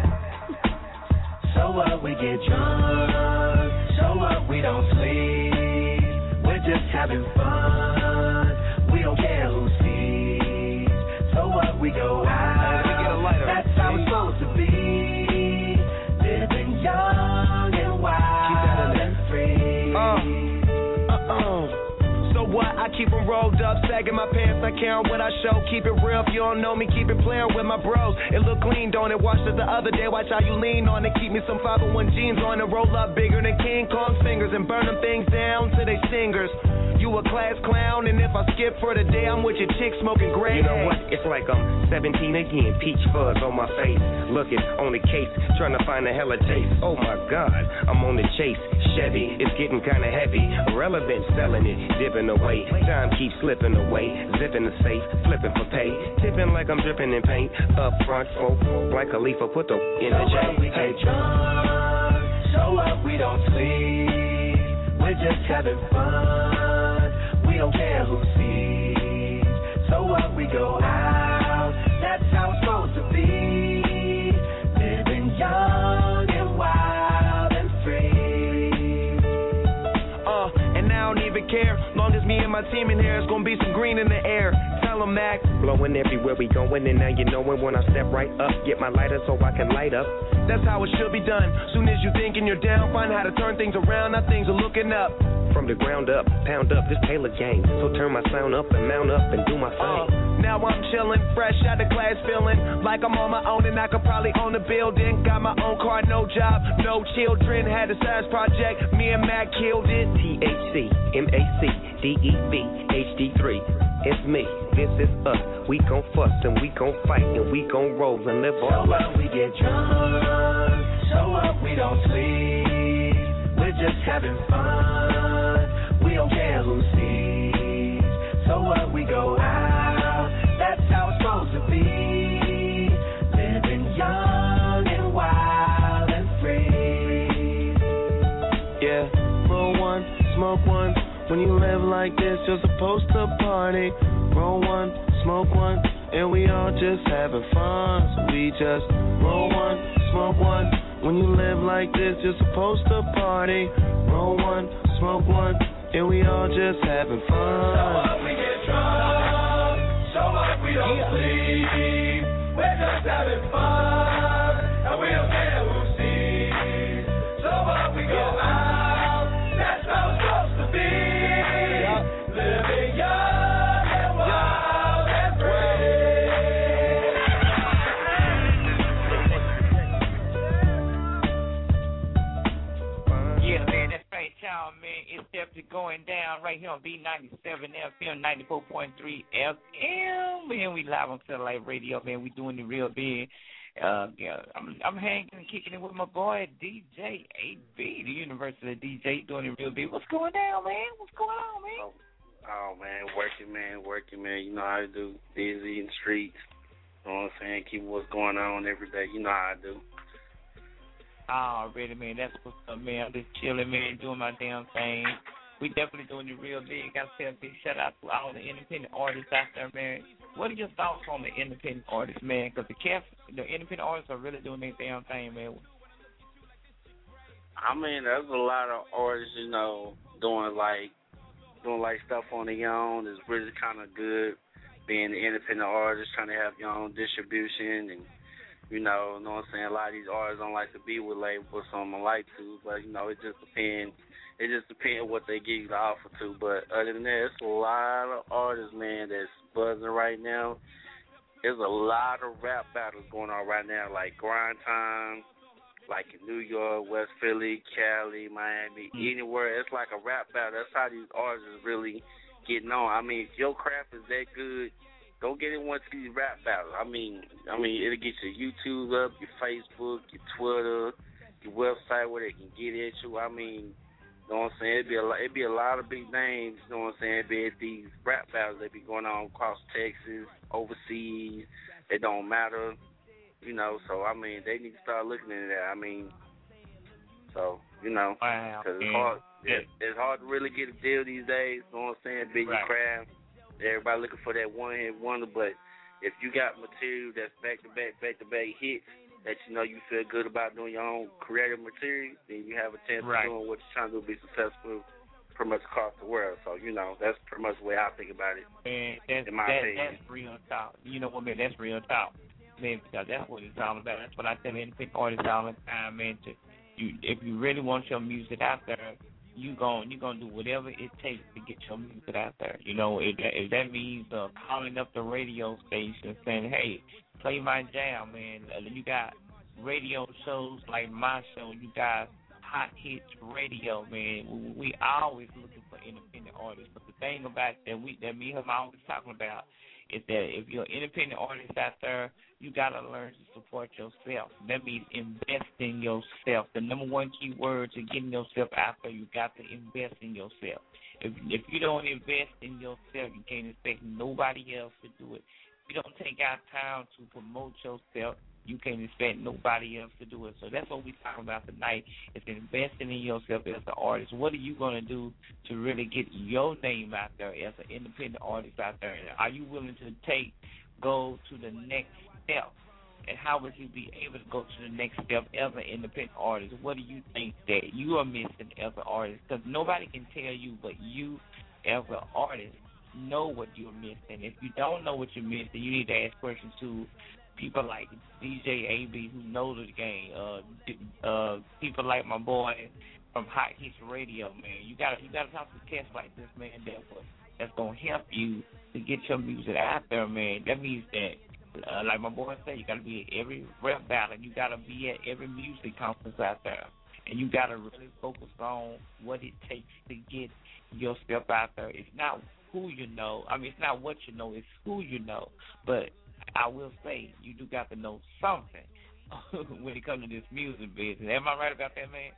So what, we get drunk. So what, we don't sleep. We're just having fun. We don't care who sees. So what, we go out. That's how it's supposed to be. Living young and wild and free. Uh, uh-uh. So what? I keep them rolled up, sagging my pants. I care what I show. Keep it real. If you don't know me, keep it playing with my bros. It look clean, don't it? Watched it the other day. Watch how you lean on it. Keep me some five oh one jeans on it. Roll up bigger than King Kong's fingers and burn them things down to they singers. You a class clown, and if I skip for the day, I'm with your chick smoking gray. You know what? It's like I'm seventeen again, peach fuzz on my face, looking on the case, trying to find a hella taste. Oh my God, I'm on the chase. Chevy, it's getting kinda heavy. Irrelevant, selling it, dipping away. Time keeps slipping away, zipping the safe, flipping for pay, tipping like I'm dripping in paint. Up front, folk, like Khalifa, put the in the J. We get drunk, So what? We don't sleep. We're just having fun. We don't care who sees. So what? We go out. That's how it's supposed to be. Living young and wild and free. Uh, and I don't even care. Long as me and my team in here, it's gonna be some green in the air. Tell 'em, Mac. Blowing everywhere we going, and now you knowin' when I step right up. Get my lighter so I can light up. That's how it should be done. Soon as you thinking you're down, find how to turn things around. Now things are looking up. From the ground up, pound up this Taylor game. So turn my sound up and mount up and do my thing. Uh, now I'm chillin', fresh out of class, feeling like I'm on my own and I could probably own a building. Got my own car, no job, no children. Had a science project, me and Mac killed it. T H C, M A C, D E V, H D three. It's me, this is us. We gon' fuss and we gon' fight and we gon' roll and live our So life. what? We get drunk. So what? We don't sleep. We're just having fun. We don't care who sees. So what? We go out. That's how it's supposed to be. Living young and wild and free. Yeah, roll one, smoke one. When you live like this, you're supposed to party. Roll one, smoke one, and we all just having fun. So we just roll one, smoke one. When you live like this, you're supposed to party. Roll one, smoke one, and we all just having fun. So what? We get drunk. So what? We don't yeah. sleep. We're just having fun, and we don't care who sees. So what? We go out. That's how it's supposed to be. Living young and wild and free. Yeah, man, that's right, y'all, man. It's definitely going down right here on B ninety-seven F M, ninety-four point three F M. Man, we live on satellite radio, man. We doing it real big. Uh, yeah, I'm, I'm hanging and kicking it with my boy D J eight B, the University D J, doing it real big. What's going down, man? What's going on, man? Oh, man, working, man, working, man. You know how I do. Busy in the streets. You know what I'm saying? Keep what's going on every day. You know how I do. Already, man. That's what's up, man. I'm just chilling, man, doing my damn thing. We definitely doing it real big. Got to say a big shout out to all the independent artists out there, man. What are your thoughts on the independent artists, man? Because the caf- the independent artists are really doing their damn thing, man. I mean, there's a lot of artists, you know, doing like doing like stuff on their own. Is really kind of good. Being an independent artist, trying to have your own distribution, and you know, you know what I'm saying. A lot of these artists don't like to be with labels, some like to, but you know, it just depends. It just depends what they give you the offer to. But other than that, it's a lot of artists, man, that's buzzing right now. There's a lot of rap battles going on right now, like Grind Time, like in New York, West Philly, Cali, Miami, anywhere. It's like a rap battle. That's how these artists is really getting on. I mean, if your craft is that good, go get in one of these rap battles. I mean, I mean, it'll get your YouTube up, your Facebook, your Twitter, your website where they can get at you. I mean, you know what I'm saying? It'd be a lot, it'd be a lot of big names, you know what I'm saying? It'd be at these rap battles that be going on across Texas, overseas. It don't matter, you know. So, I mean, they need to start looking into that. I mean, so, you know, because it's hard, it, it's hard to really get a deal these days, you know what I'm saying? Big right. craft. Everybody looking for that one-hit wonder, but if you got material that's back-to-back, back-to-back hits, that you know you feel good about doing your own creative material, then you have a chance right. of doing what you're trying to do, be successful pretty much across the world. So, you know, that's pretty much the way I think about it. Man, that's, in my that, opinion. That's real talk. You know what, man, that's real talk. Man, because that's what it's all about. That's what I tell independent artists all the time, man. To, you, if you really want your music out there, you gon' you gonna do whatever it takes to get your music out there. You know, if that, if that means uh, calling up the radio station saying, "Hey, play my jam," man. You got radio shows like my show. You got Hot Hits Radio, man. We, we always looking for independent artists. But the thing about that we that me and him always talking about is that if you're an independent artist out there, you got to learn to support yourself. That means invest in yourself. The number one key word to getting yourself out there, you got to invest in yourself. If if you don't invest in yourself, you can't expect nobody else to do it. If you don't take out time to promote yourself, you can't expect nobody else to do it. So that's what we're talking about tonight, is investing in yourself as an artist. What are you going to do to really get your name out there as an independent artist out there? Are you willing to take, go to the next step? And how would you be able to go to the next step as an independent artist? What do you think that you are missing as an artist? Because nobody can tell you, but you as an artist know what you're missing. If you don't know what you're missing, you need to ask questions to people like D J A B who know the game, uh, uh, people like my boy from Hot Hits Radio, man. You gotta you gotta talk to cats like this, man. That's what, that's gonna help you to get your music out there, man. That means that, uh, like my boy said, you gotta be at every rap battle. You gotta be at every music conference out there, and you gotta really focus on what it takes to get yourself out there. It's not who you know. I mean, it's not what you know. It's who you know. But I will say, you do got to know something when it comes to this music business. Am I right about that, man?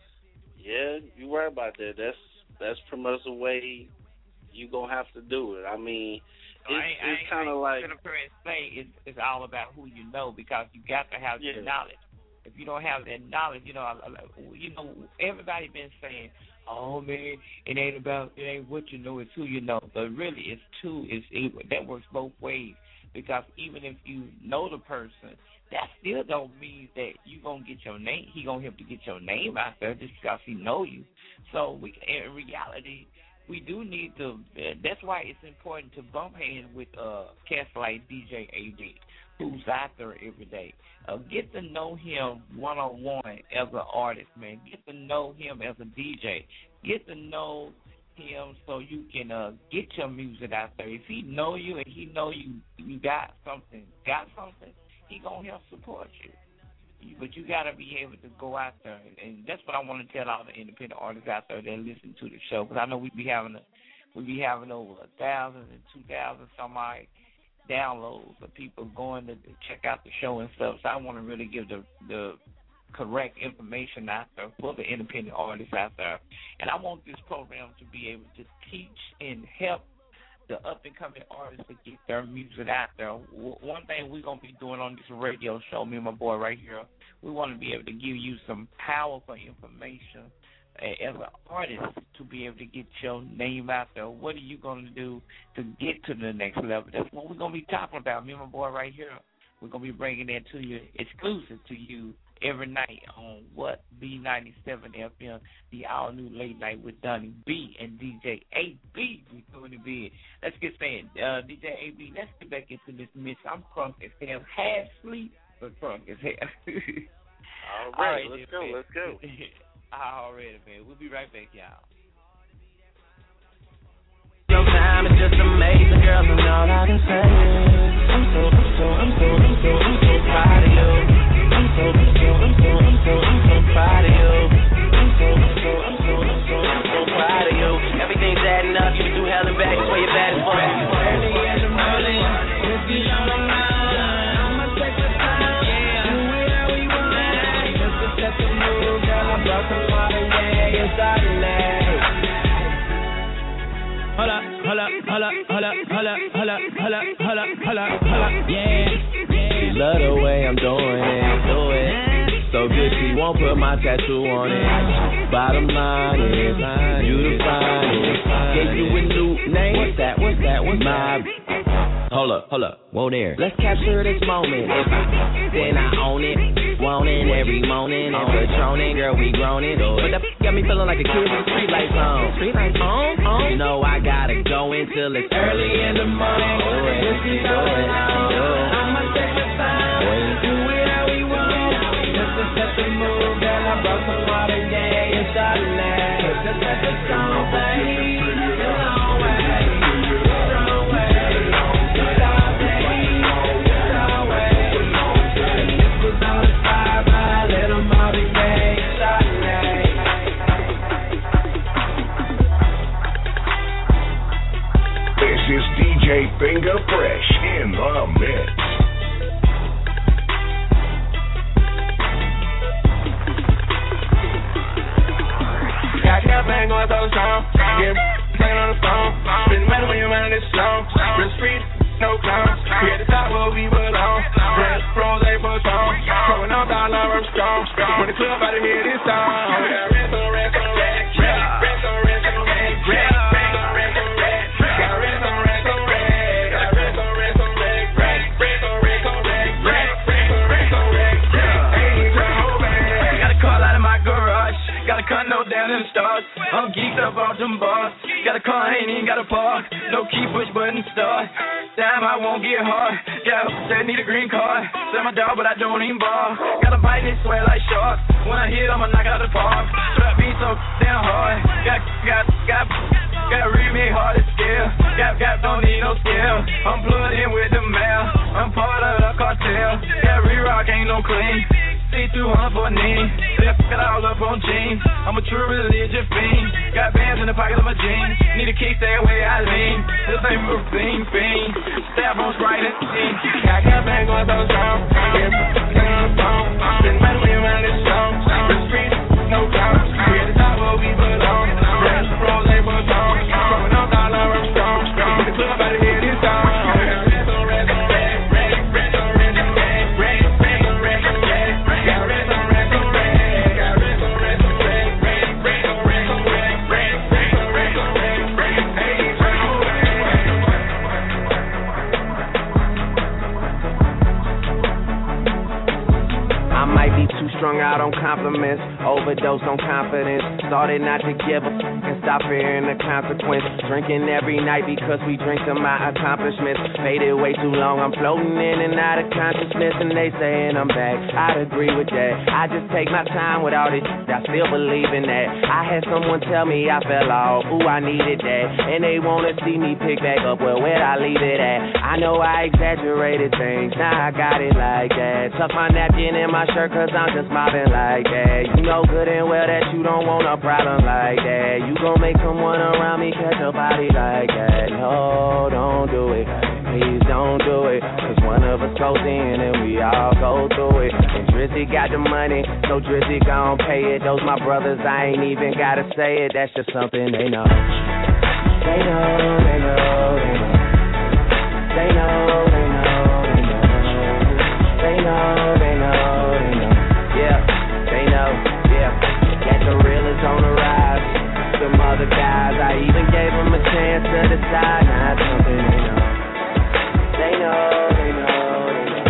Yeah, you're right about that. That's that's pretty much the way you gonna have to do it. I mean, it's, I, it's kind of like I'm gonna say it's, it's all about who you know, because you got to have yeah. the knowledge. If you don't have that knowledge, you know, you know, everybody been saying, "Oh man, it ain't about, it ain't what you know, it's who you know." But really, it's two. It's it, that works both ways. Because even if you know the person, that still don't mean that you gonna get your name. He gonna help to get your name out there just because he know you. So we, in reality, we do need to. That's why it's important to bump hands with uh, cats like D J A D, who's out there every day. Uh, get to know him one on one as an artist, man. Get to know him as a D J. Get to know him so you can uh, get your music out there. If he know you and he know you you got something, got something, he gonna help support you. But you gotta be able to go out there, and that's what I want to tell all the independent artists out there that listen to the show. Because I know we be having a, we be having over a thousand and two thousand some odd downloads of people going to check out the show and stuff. So I want to really give the the correct information out there for the independent artists out there. And I want this program to be able to teach and help the up-and-coming artists to get their music out there. One thing we're going to be doing on this radio show, me and my boy right here, we want to be able to give you some powerful information as an artist to be able to get your name out there. What are you going to do to get to the next level? That's what we're going to be talking about. Me and my boy right here, we're going to be bringing that to you, exclusive to you, every night on what B ninety-seven F M, the all new late night with Donnie B and D J A B. We doing it big. Let's get started. Uh, D J A B, let's get back into this mix. I'm crunk as hell, half sleep, but crunk as hell. all, right, all right, let's go, man. let's go. Already, man. We'll be right back, y'all. Your time is just amazing, girl, and all I can say is I'm so, I'm so, I'm so, I'm so, I'm so proud of you. I'm so, I'm so, I'm so, I'm so, I'm so proud of you. I'm so, I'm so, I'm so, I'm so, I'm so proud of you. Everything's adding up, you do hell and back, that's where you're bad as fuck. Early in the morning, whiskey on the mind. I'ma take the time, yeah, do it how we want. Just to set the mood, girl, I brought some water, yeah, it's out of there. Hold up, hold up, hold up, hold up, hold up, hold up, hold up, hold up, hold up, hold up, yeah, yeah. Love the way I'm doing it, do it. So good she won't put my tattoo on it. Bottom line is, you the finest. Gave you a new name. What's that? What's that? What's my that? Hold up, hold up, whoa there. Let's capture this moment. If I, then I own it. Want it every morning. And patroning, girl, we groaning. But that got me feeling like a kid with the street lights on. Street lights on, on. You know I gotta go until it's early in the morning. Do it, do it, do it. I'ma take the time. Do it how we want. Just to set the mood, girl, I brought some water, yeah, it's out of there. Just let the song play. It's a long way. This is D J Finger Fresh in the mix. Got that bang going so strong. Get banging on the phone. Been ready when your mind is slow. Real street, no clowns. We at the top where we belong. Red rose, Patron. the club out of here this song. Got rest on rest on rest, rest on rest on rest, rest on rest on rest, got rest on rest on rest, got rest on rest on rest, rest on rest on rest, rest on rest on rest. Ain't trying to hold back. Got a car out of my garage, got a condo down in the stars. I'm geeked up on them bars. Got a car, ain't even got a park. No key, push button, start. Damn, I won't get hard. Yeah, said need a green card. Said my dog, but I don't even ball. Got a bite and it swear like sharks. When I hit, I'ma knock out the park. Strap beat so damn hard. Got, got, got, got read me hard to scale. Got, got, don't need no skill. I'm plugged in with the mail. I'm part of the cartel. Got re-rock, ain't no clean. See two hundred for a knee. Left it all up on jeans. I'm a true religion fiend. Got bands in the pocket of my jeans. Need a key, stay away, I lean. This ain't for fiend, fiend. Stab on Sprite and steam. I got bang going so strong. Yeah, on the phone. Been money around this song. The streets, no doubt. We at the top where we belong. Rest the pros, they both strong. Growing up, all over strong. Get the club out of here this song. Rest on, rest on, rest, rest, rest on, rest on, rest, rest, rest on, rest on, rest. Got rest on, rest on, rest. Got rest on, rest on, rest, rest, rest on, rest on, rest, rest, rest on, rest on, rest, rest. Hey, trying to hold back. I might be too strung out on compliments, overdose on confidence. Started not to give a f- and stop fearing the consequence. Drinking every night because we drink to my accomplishments. Faded way too long, I'm floating in and out of consciousness, and they saying I'm back. I'd agree with that. I just take my time without it. I still believe in that. I had someone tell me I fell off. Ooh, I needed that, and they wanna see me pick back up. Well, where'd I leave it at? I know I exaggerated things. Now I got it like that. Tuck my napkin in my shirt 'cause I'm just mobbing like that. You know good and well that you don't want a problem like that. You gon' make someone around me catch a body like that. No, don't do it. Please don't do it. 'Cause one of us goes in and we all go through it. And Drizzy got the money, so Drizzy gon' pay it. Those my brothers, I ain't even gotta say it. That's just something they know. They know, they know, they know. They know, they know, they know. They know, they know, they know. Yeah, they know, yeah. That the real is on the rise. Some other guys, I even gave them a chance to decide. Not something they know. They know, they know, they know.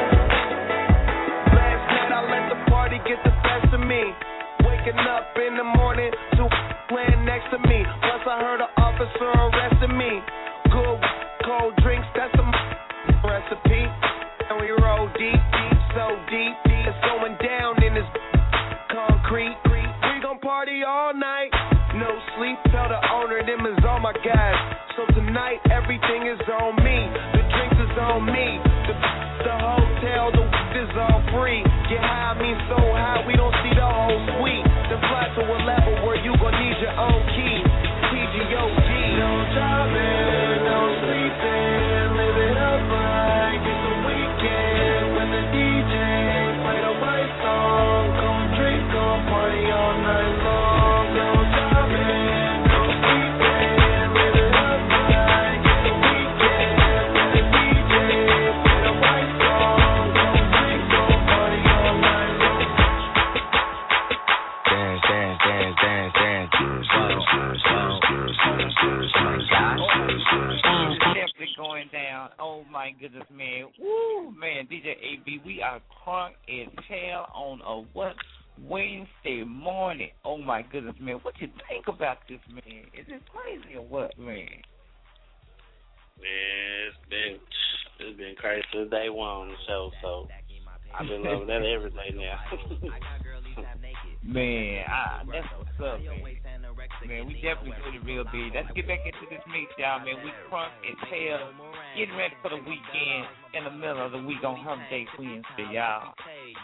Last night I let the party get the best of me. Waking up in the morning, two laying next to me. Once I heard an officer arresting me. Good cold drinks, that's a recipe. And we roll deep, deep, so deep, deep. It's going down in this concrete. We gon' party all night, no sleep. Tell the owner them is all my guys. So tonight everything is on me. The drinks is on me. The, the hotel, the w- is all free. Get high, I mean so high, we don't see the whole suite. The fly to a level where you gon' need your own key. T G O G. No driving, no sleeping, live it up right. It's the weekend when the D J play the right song. Come drink, come party all night long. No driving, no sleeping, live it up right. It's the weekend when the D J play the right song. Come drink, come party all night long. Dance, dance, dance, dance, dance. Definitely going down. Oh my goodness, man. Woo, man. D J A B, we are crunk as hell on a what? Wednesday morning. Oh my goodness, man. What you think about this, man? Is it crazy or what, man? Man, it's been it's been crazy since day one on the show, so I've been loving that every day now. Man, ah, that's what's up, man. Man, we definitely doing it real big. Let's get back into this mix, y'all, man. We crunk as hell, getting ready for the weekend, in the middle of the week on Hump Day Wednesday, y'all.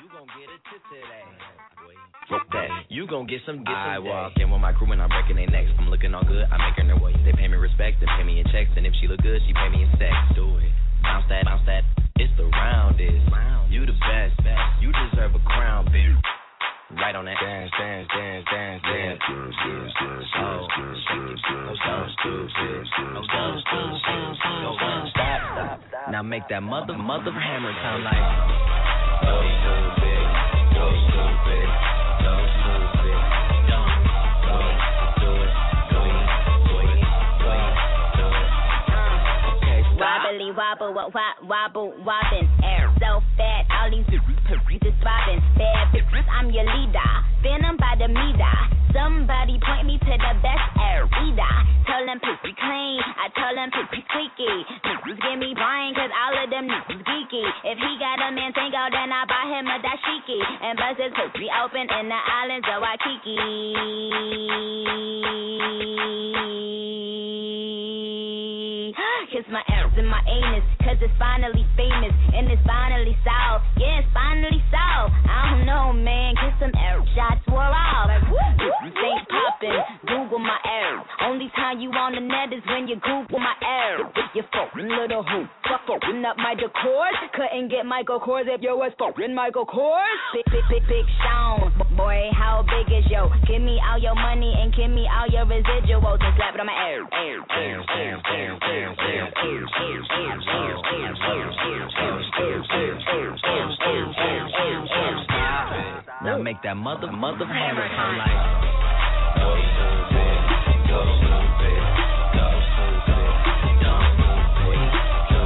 Fuck that. You gon' get some, get some I walk in with my crew and I'm breaking their necks. I'm looking all good, I'm making their way. They pay me respect, they pay me in checks, and if she look good, she pay me in sex. Do it. Bounce that, bounce that. It's the roundest. You the best. You deserve a crown, bitch. Right on that dance, dance, dance, dance, dance. Oh, stop, stop. Now make that mother, mother hammer sound like. Oh, big. Go stupid, go stupid. Don't go do it, go do it, go do it. Okay, stop. Wobbly wobble, wobble, wobble, wobbin'. Air so fat, all these just bobbing. Bad bitches, I'm your leader. Venom by the meter. Somebody point me to the best air reader. Tell them poopy clean, I tell them poopy squeaky. Niggas give me brain, cause all of them niggas geeky. If he got a Mantango, then I buy him a dashiki. And bust his poopy open in the islands of Waikiki. Kiss my arrows and my anus, cause it's finally famous. And it's finally solved, yeah, it's finally solved. I don't know, man, kiss some arrow shots wore off. This ain't poppin', Google my arrow. Only time you on the net is when you Google my arrow. You fucking little hoop, fucking up my decor. Couldn't get Michael Kors if you was fucking Michael Kors. Big, big, big, big Sean, boy, how big is yo? Give me all your money and give me all your residuals and slap it on my arrow. Arrow, arrow, arrow, arrow, arrow, arrow. Now make that mother mother hammer sound like go stupid, go stupid, go stupid, don't stupid, go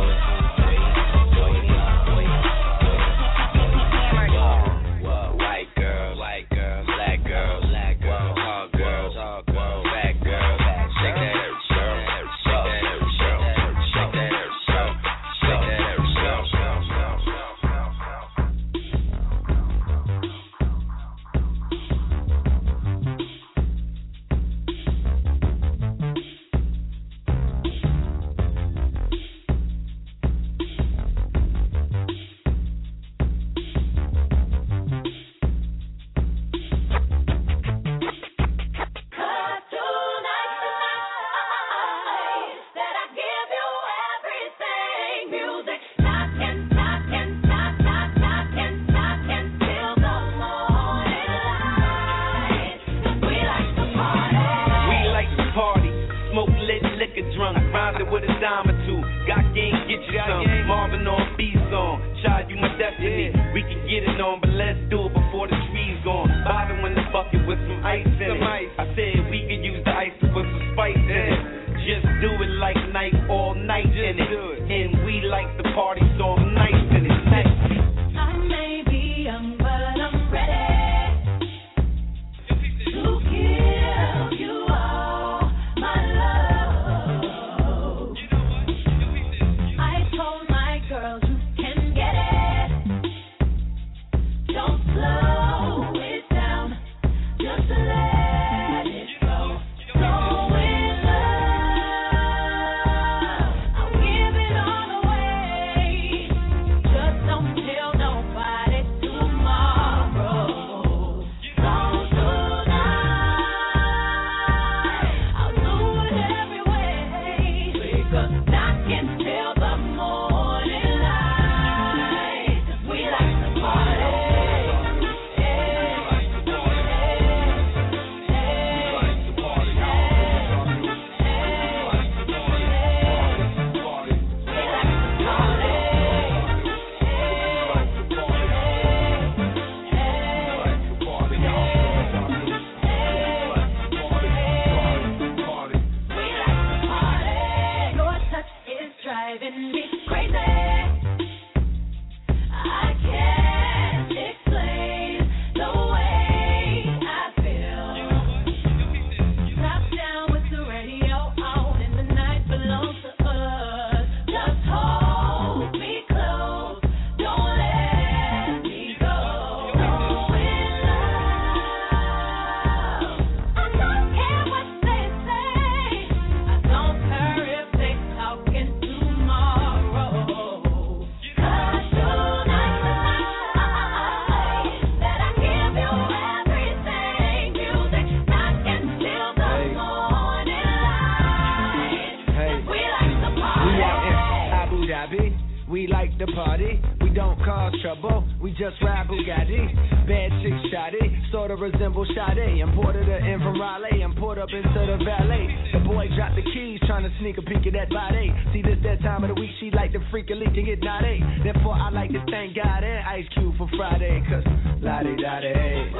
stupid, white girls, white girls, black girls, black girls, tall girls, tall girls, fat girls, shake that air, show, shake that air, show. With a dime or two, got game, get you some. Marvin on B song, child, you my destiny. We can get it on, but let's do it before the tree's gone. Bottom in the bucket with some ice in it. I said we could use the ice to put some spice in it. Just do it like night, all night in it. And we like the party, so I'm nice in it. I may be young, but I'm ready to give you all my love. Girls, you can get it. Don't slow it down. Just let it go. So in love, I'll give it all away. Just don't tell nobody tomorrow. So tonight, I'll do it every way. Because I can tell the morning. Driving me crazy. I can't explain the way I feel. Top down with the radio on, and the night belongs to us. Just hold me close, don't let me go. So in love, I don't care what they say. I don't care if they talking tomorrow. Cause tonight, that I give you everything. Music knocking till the morning light. We like the party. We out in Abu Dhabi. We like the party. We don't cause trouble. We just ride Bugatti. Bad chick shoddy, sorta resemble Sade. Imported her in from Raleigh and poured up into the valet. The boy dropped the keys, trying to sneak a peek at that body. See, this that time of the week, she like to freak a leak and get naughty. Therefore, I like to thank God and Ice Cube for Friday, cause la-di-da-di.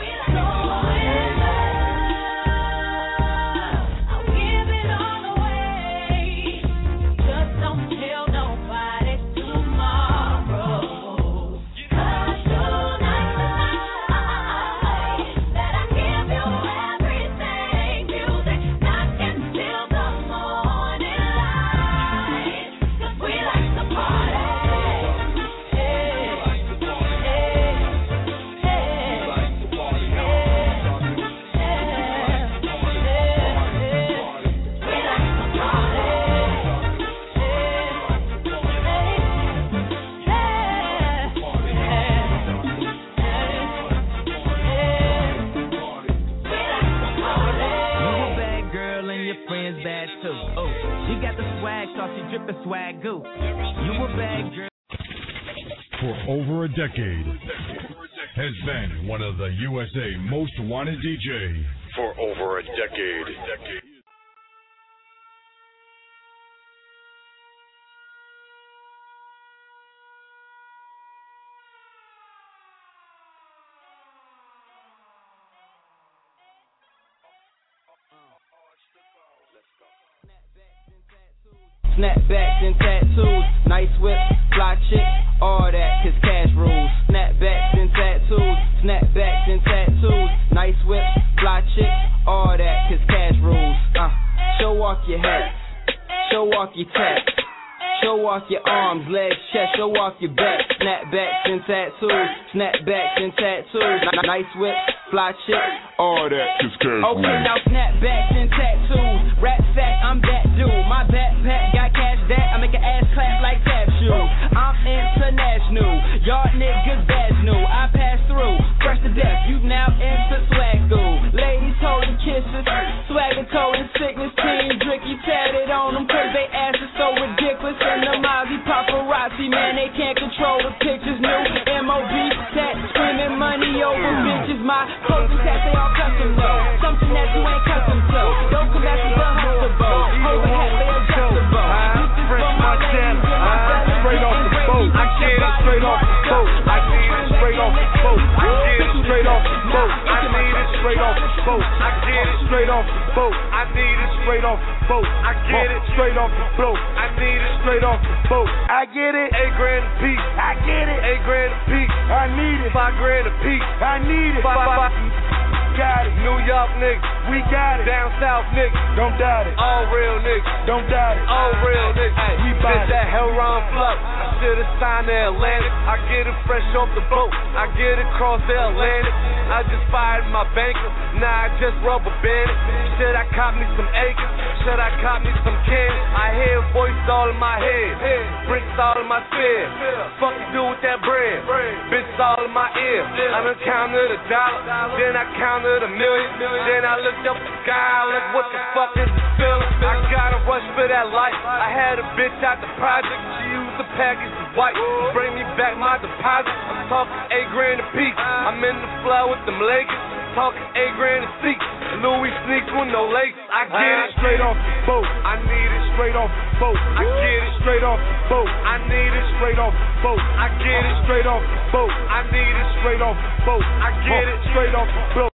Swag goo. You a bad girl. For over a decade, has been one of the U S A most wanted D J. For over a decade. Snapbacks and tattoos, nice whip, fly chick, all that, cause cash rules. Snapbacks and tattoos, snapbacks and tattoos, nice whip, fly chick, all that, cause cash rules. Uh, show off your hat, show off your tat, show off your arms, legs, chest, show off your back. Snapbacks and tattoos, snapbacks and tattoos, nice whip, fly chick, all that, cause cash rules. Okay, now snapbacks and tattoos, rap fact, I'm that dude. My backpack got cash that I make an ass clap like tap shoe. I'm international, y'all niggas bad new. I pass through, fresh to death, you now into swag school. Ladies holding kisses, swagger code and sickness. Team Dricky tatted on them cause they ass is so ridiculous. And the Mozzie paparazzi, man, they can't control the pictures. New M O B tat, screaming money over bitches. My clothes and tats, they all custom though. Something that you ain't custom to. Don't come back to the hustle boat. Over hat, they adjustable. Fresh my chest, straight off the boat. I get it straight off the boat. I get it straight off the boat. I get it straight off the boat. I need it straight off the boat. I get it straight off the boat. I need it straight off the boat. I get it straight off the boat. I need it straight off the boat. I get it. Eight grand a piece. I get it. Eight grand a piece. I need it. Five grand a piece. I need it. Five, five, five. Got it. New York niggas, we got it. Down south niggas, don't doubt it. All real niggas, don't doubt it. All real niggas, ay, we buy that hell round flow. I should've signed the Atlantic. I get it fresh off the boat. I get it across the Atlantic. I just fired my banker. Nah, I just rubber band it. Should I cop me some acres? Should I cop me some cans? I hear a voice all in my head. Bricks all in my sphere. Fuck you do with that bread? Bitch all in my ear. I done counted a dollar. Then I counted a million, then I looked up the sky like what the fuck is the feeling? I gotta rush for that life. I had a bitch out the project, she used the package of white. Bring me back my deposit. I'm talking eight grand a piece. I'm in the flow with them Lakers. Talking eight grand a seat. Louis sneaks with no lace. I get it straight off the boat. I need it straight off the boat. I get it straight off the boat. I need it straight off the boat. I get it straight off the boat. I need it straight off the boat. I get it straight off the boat.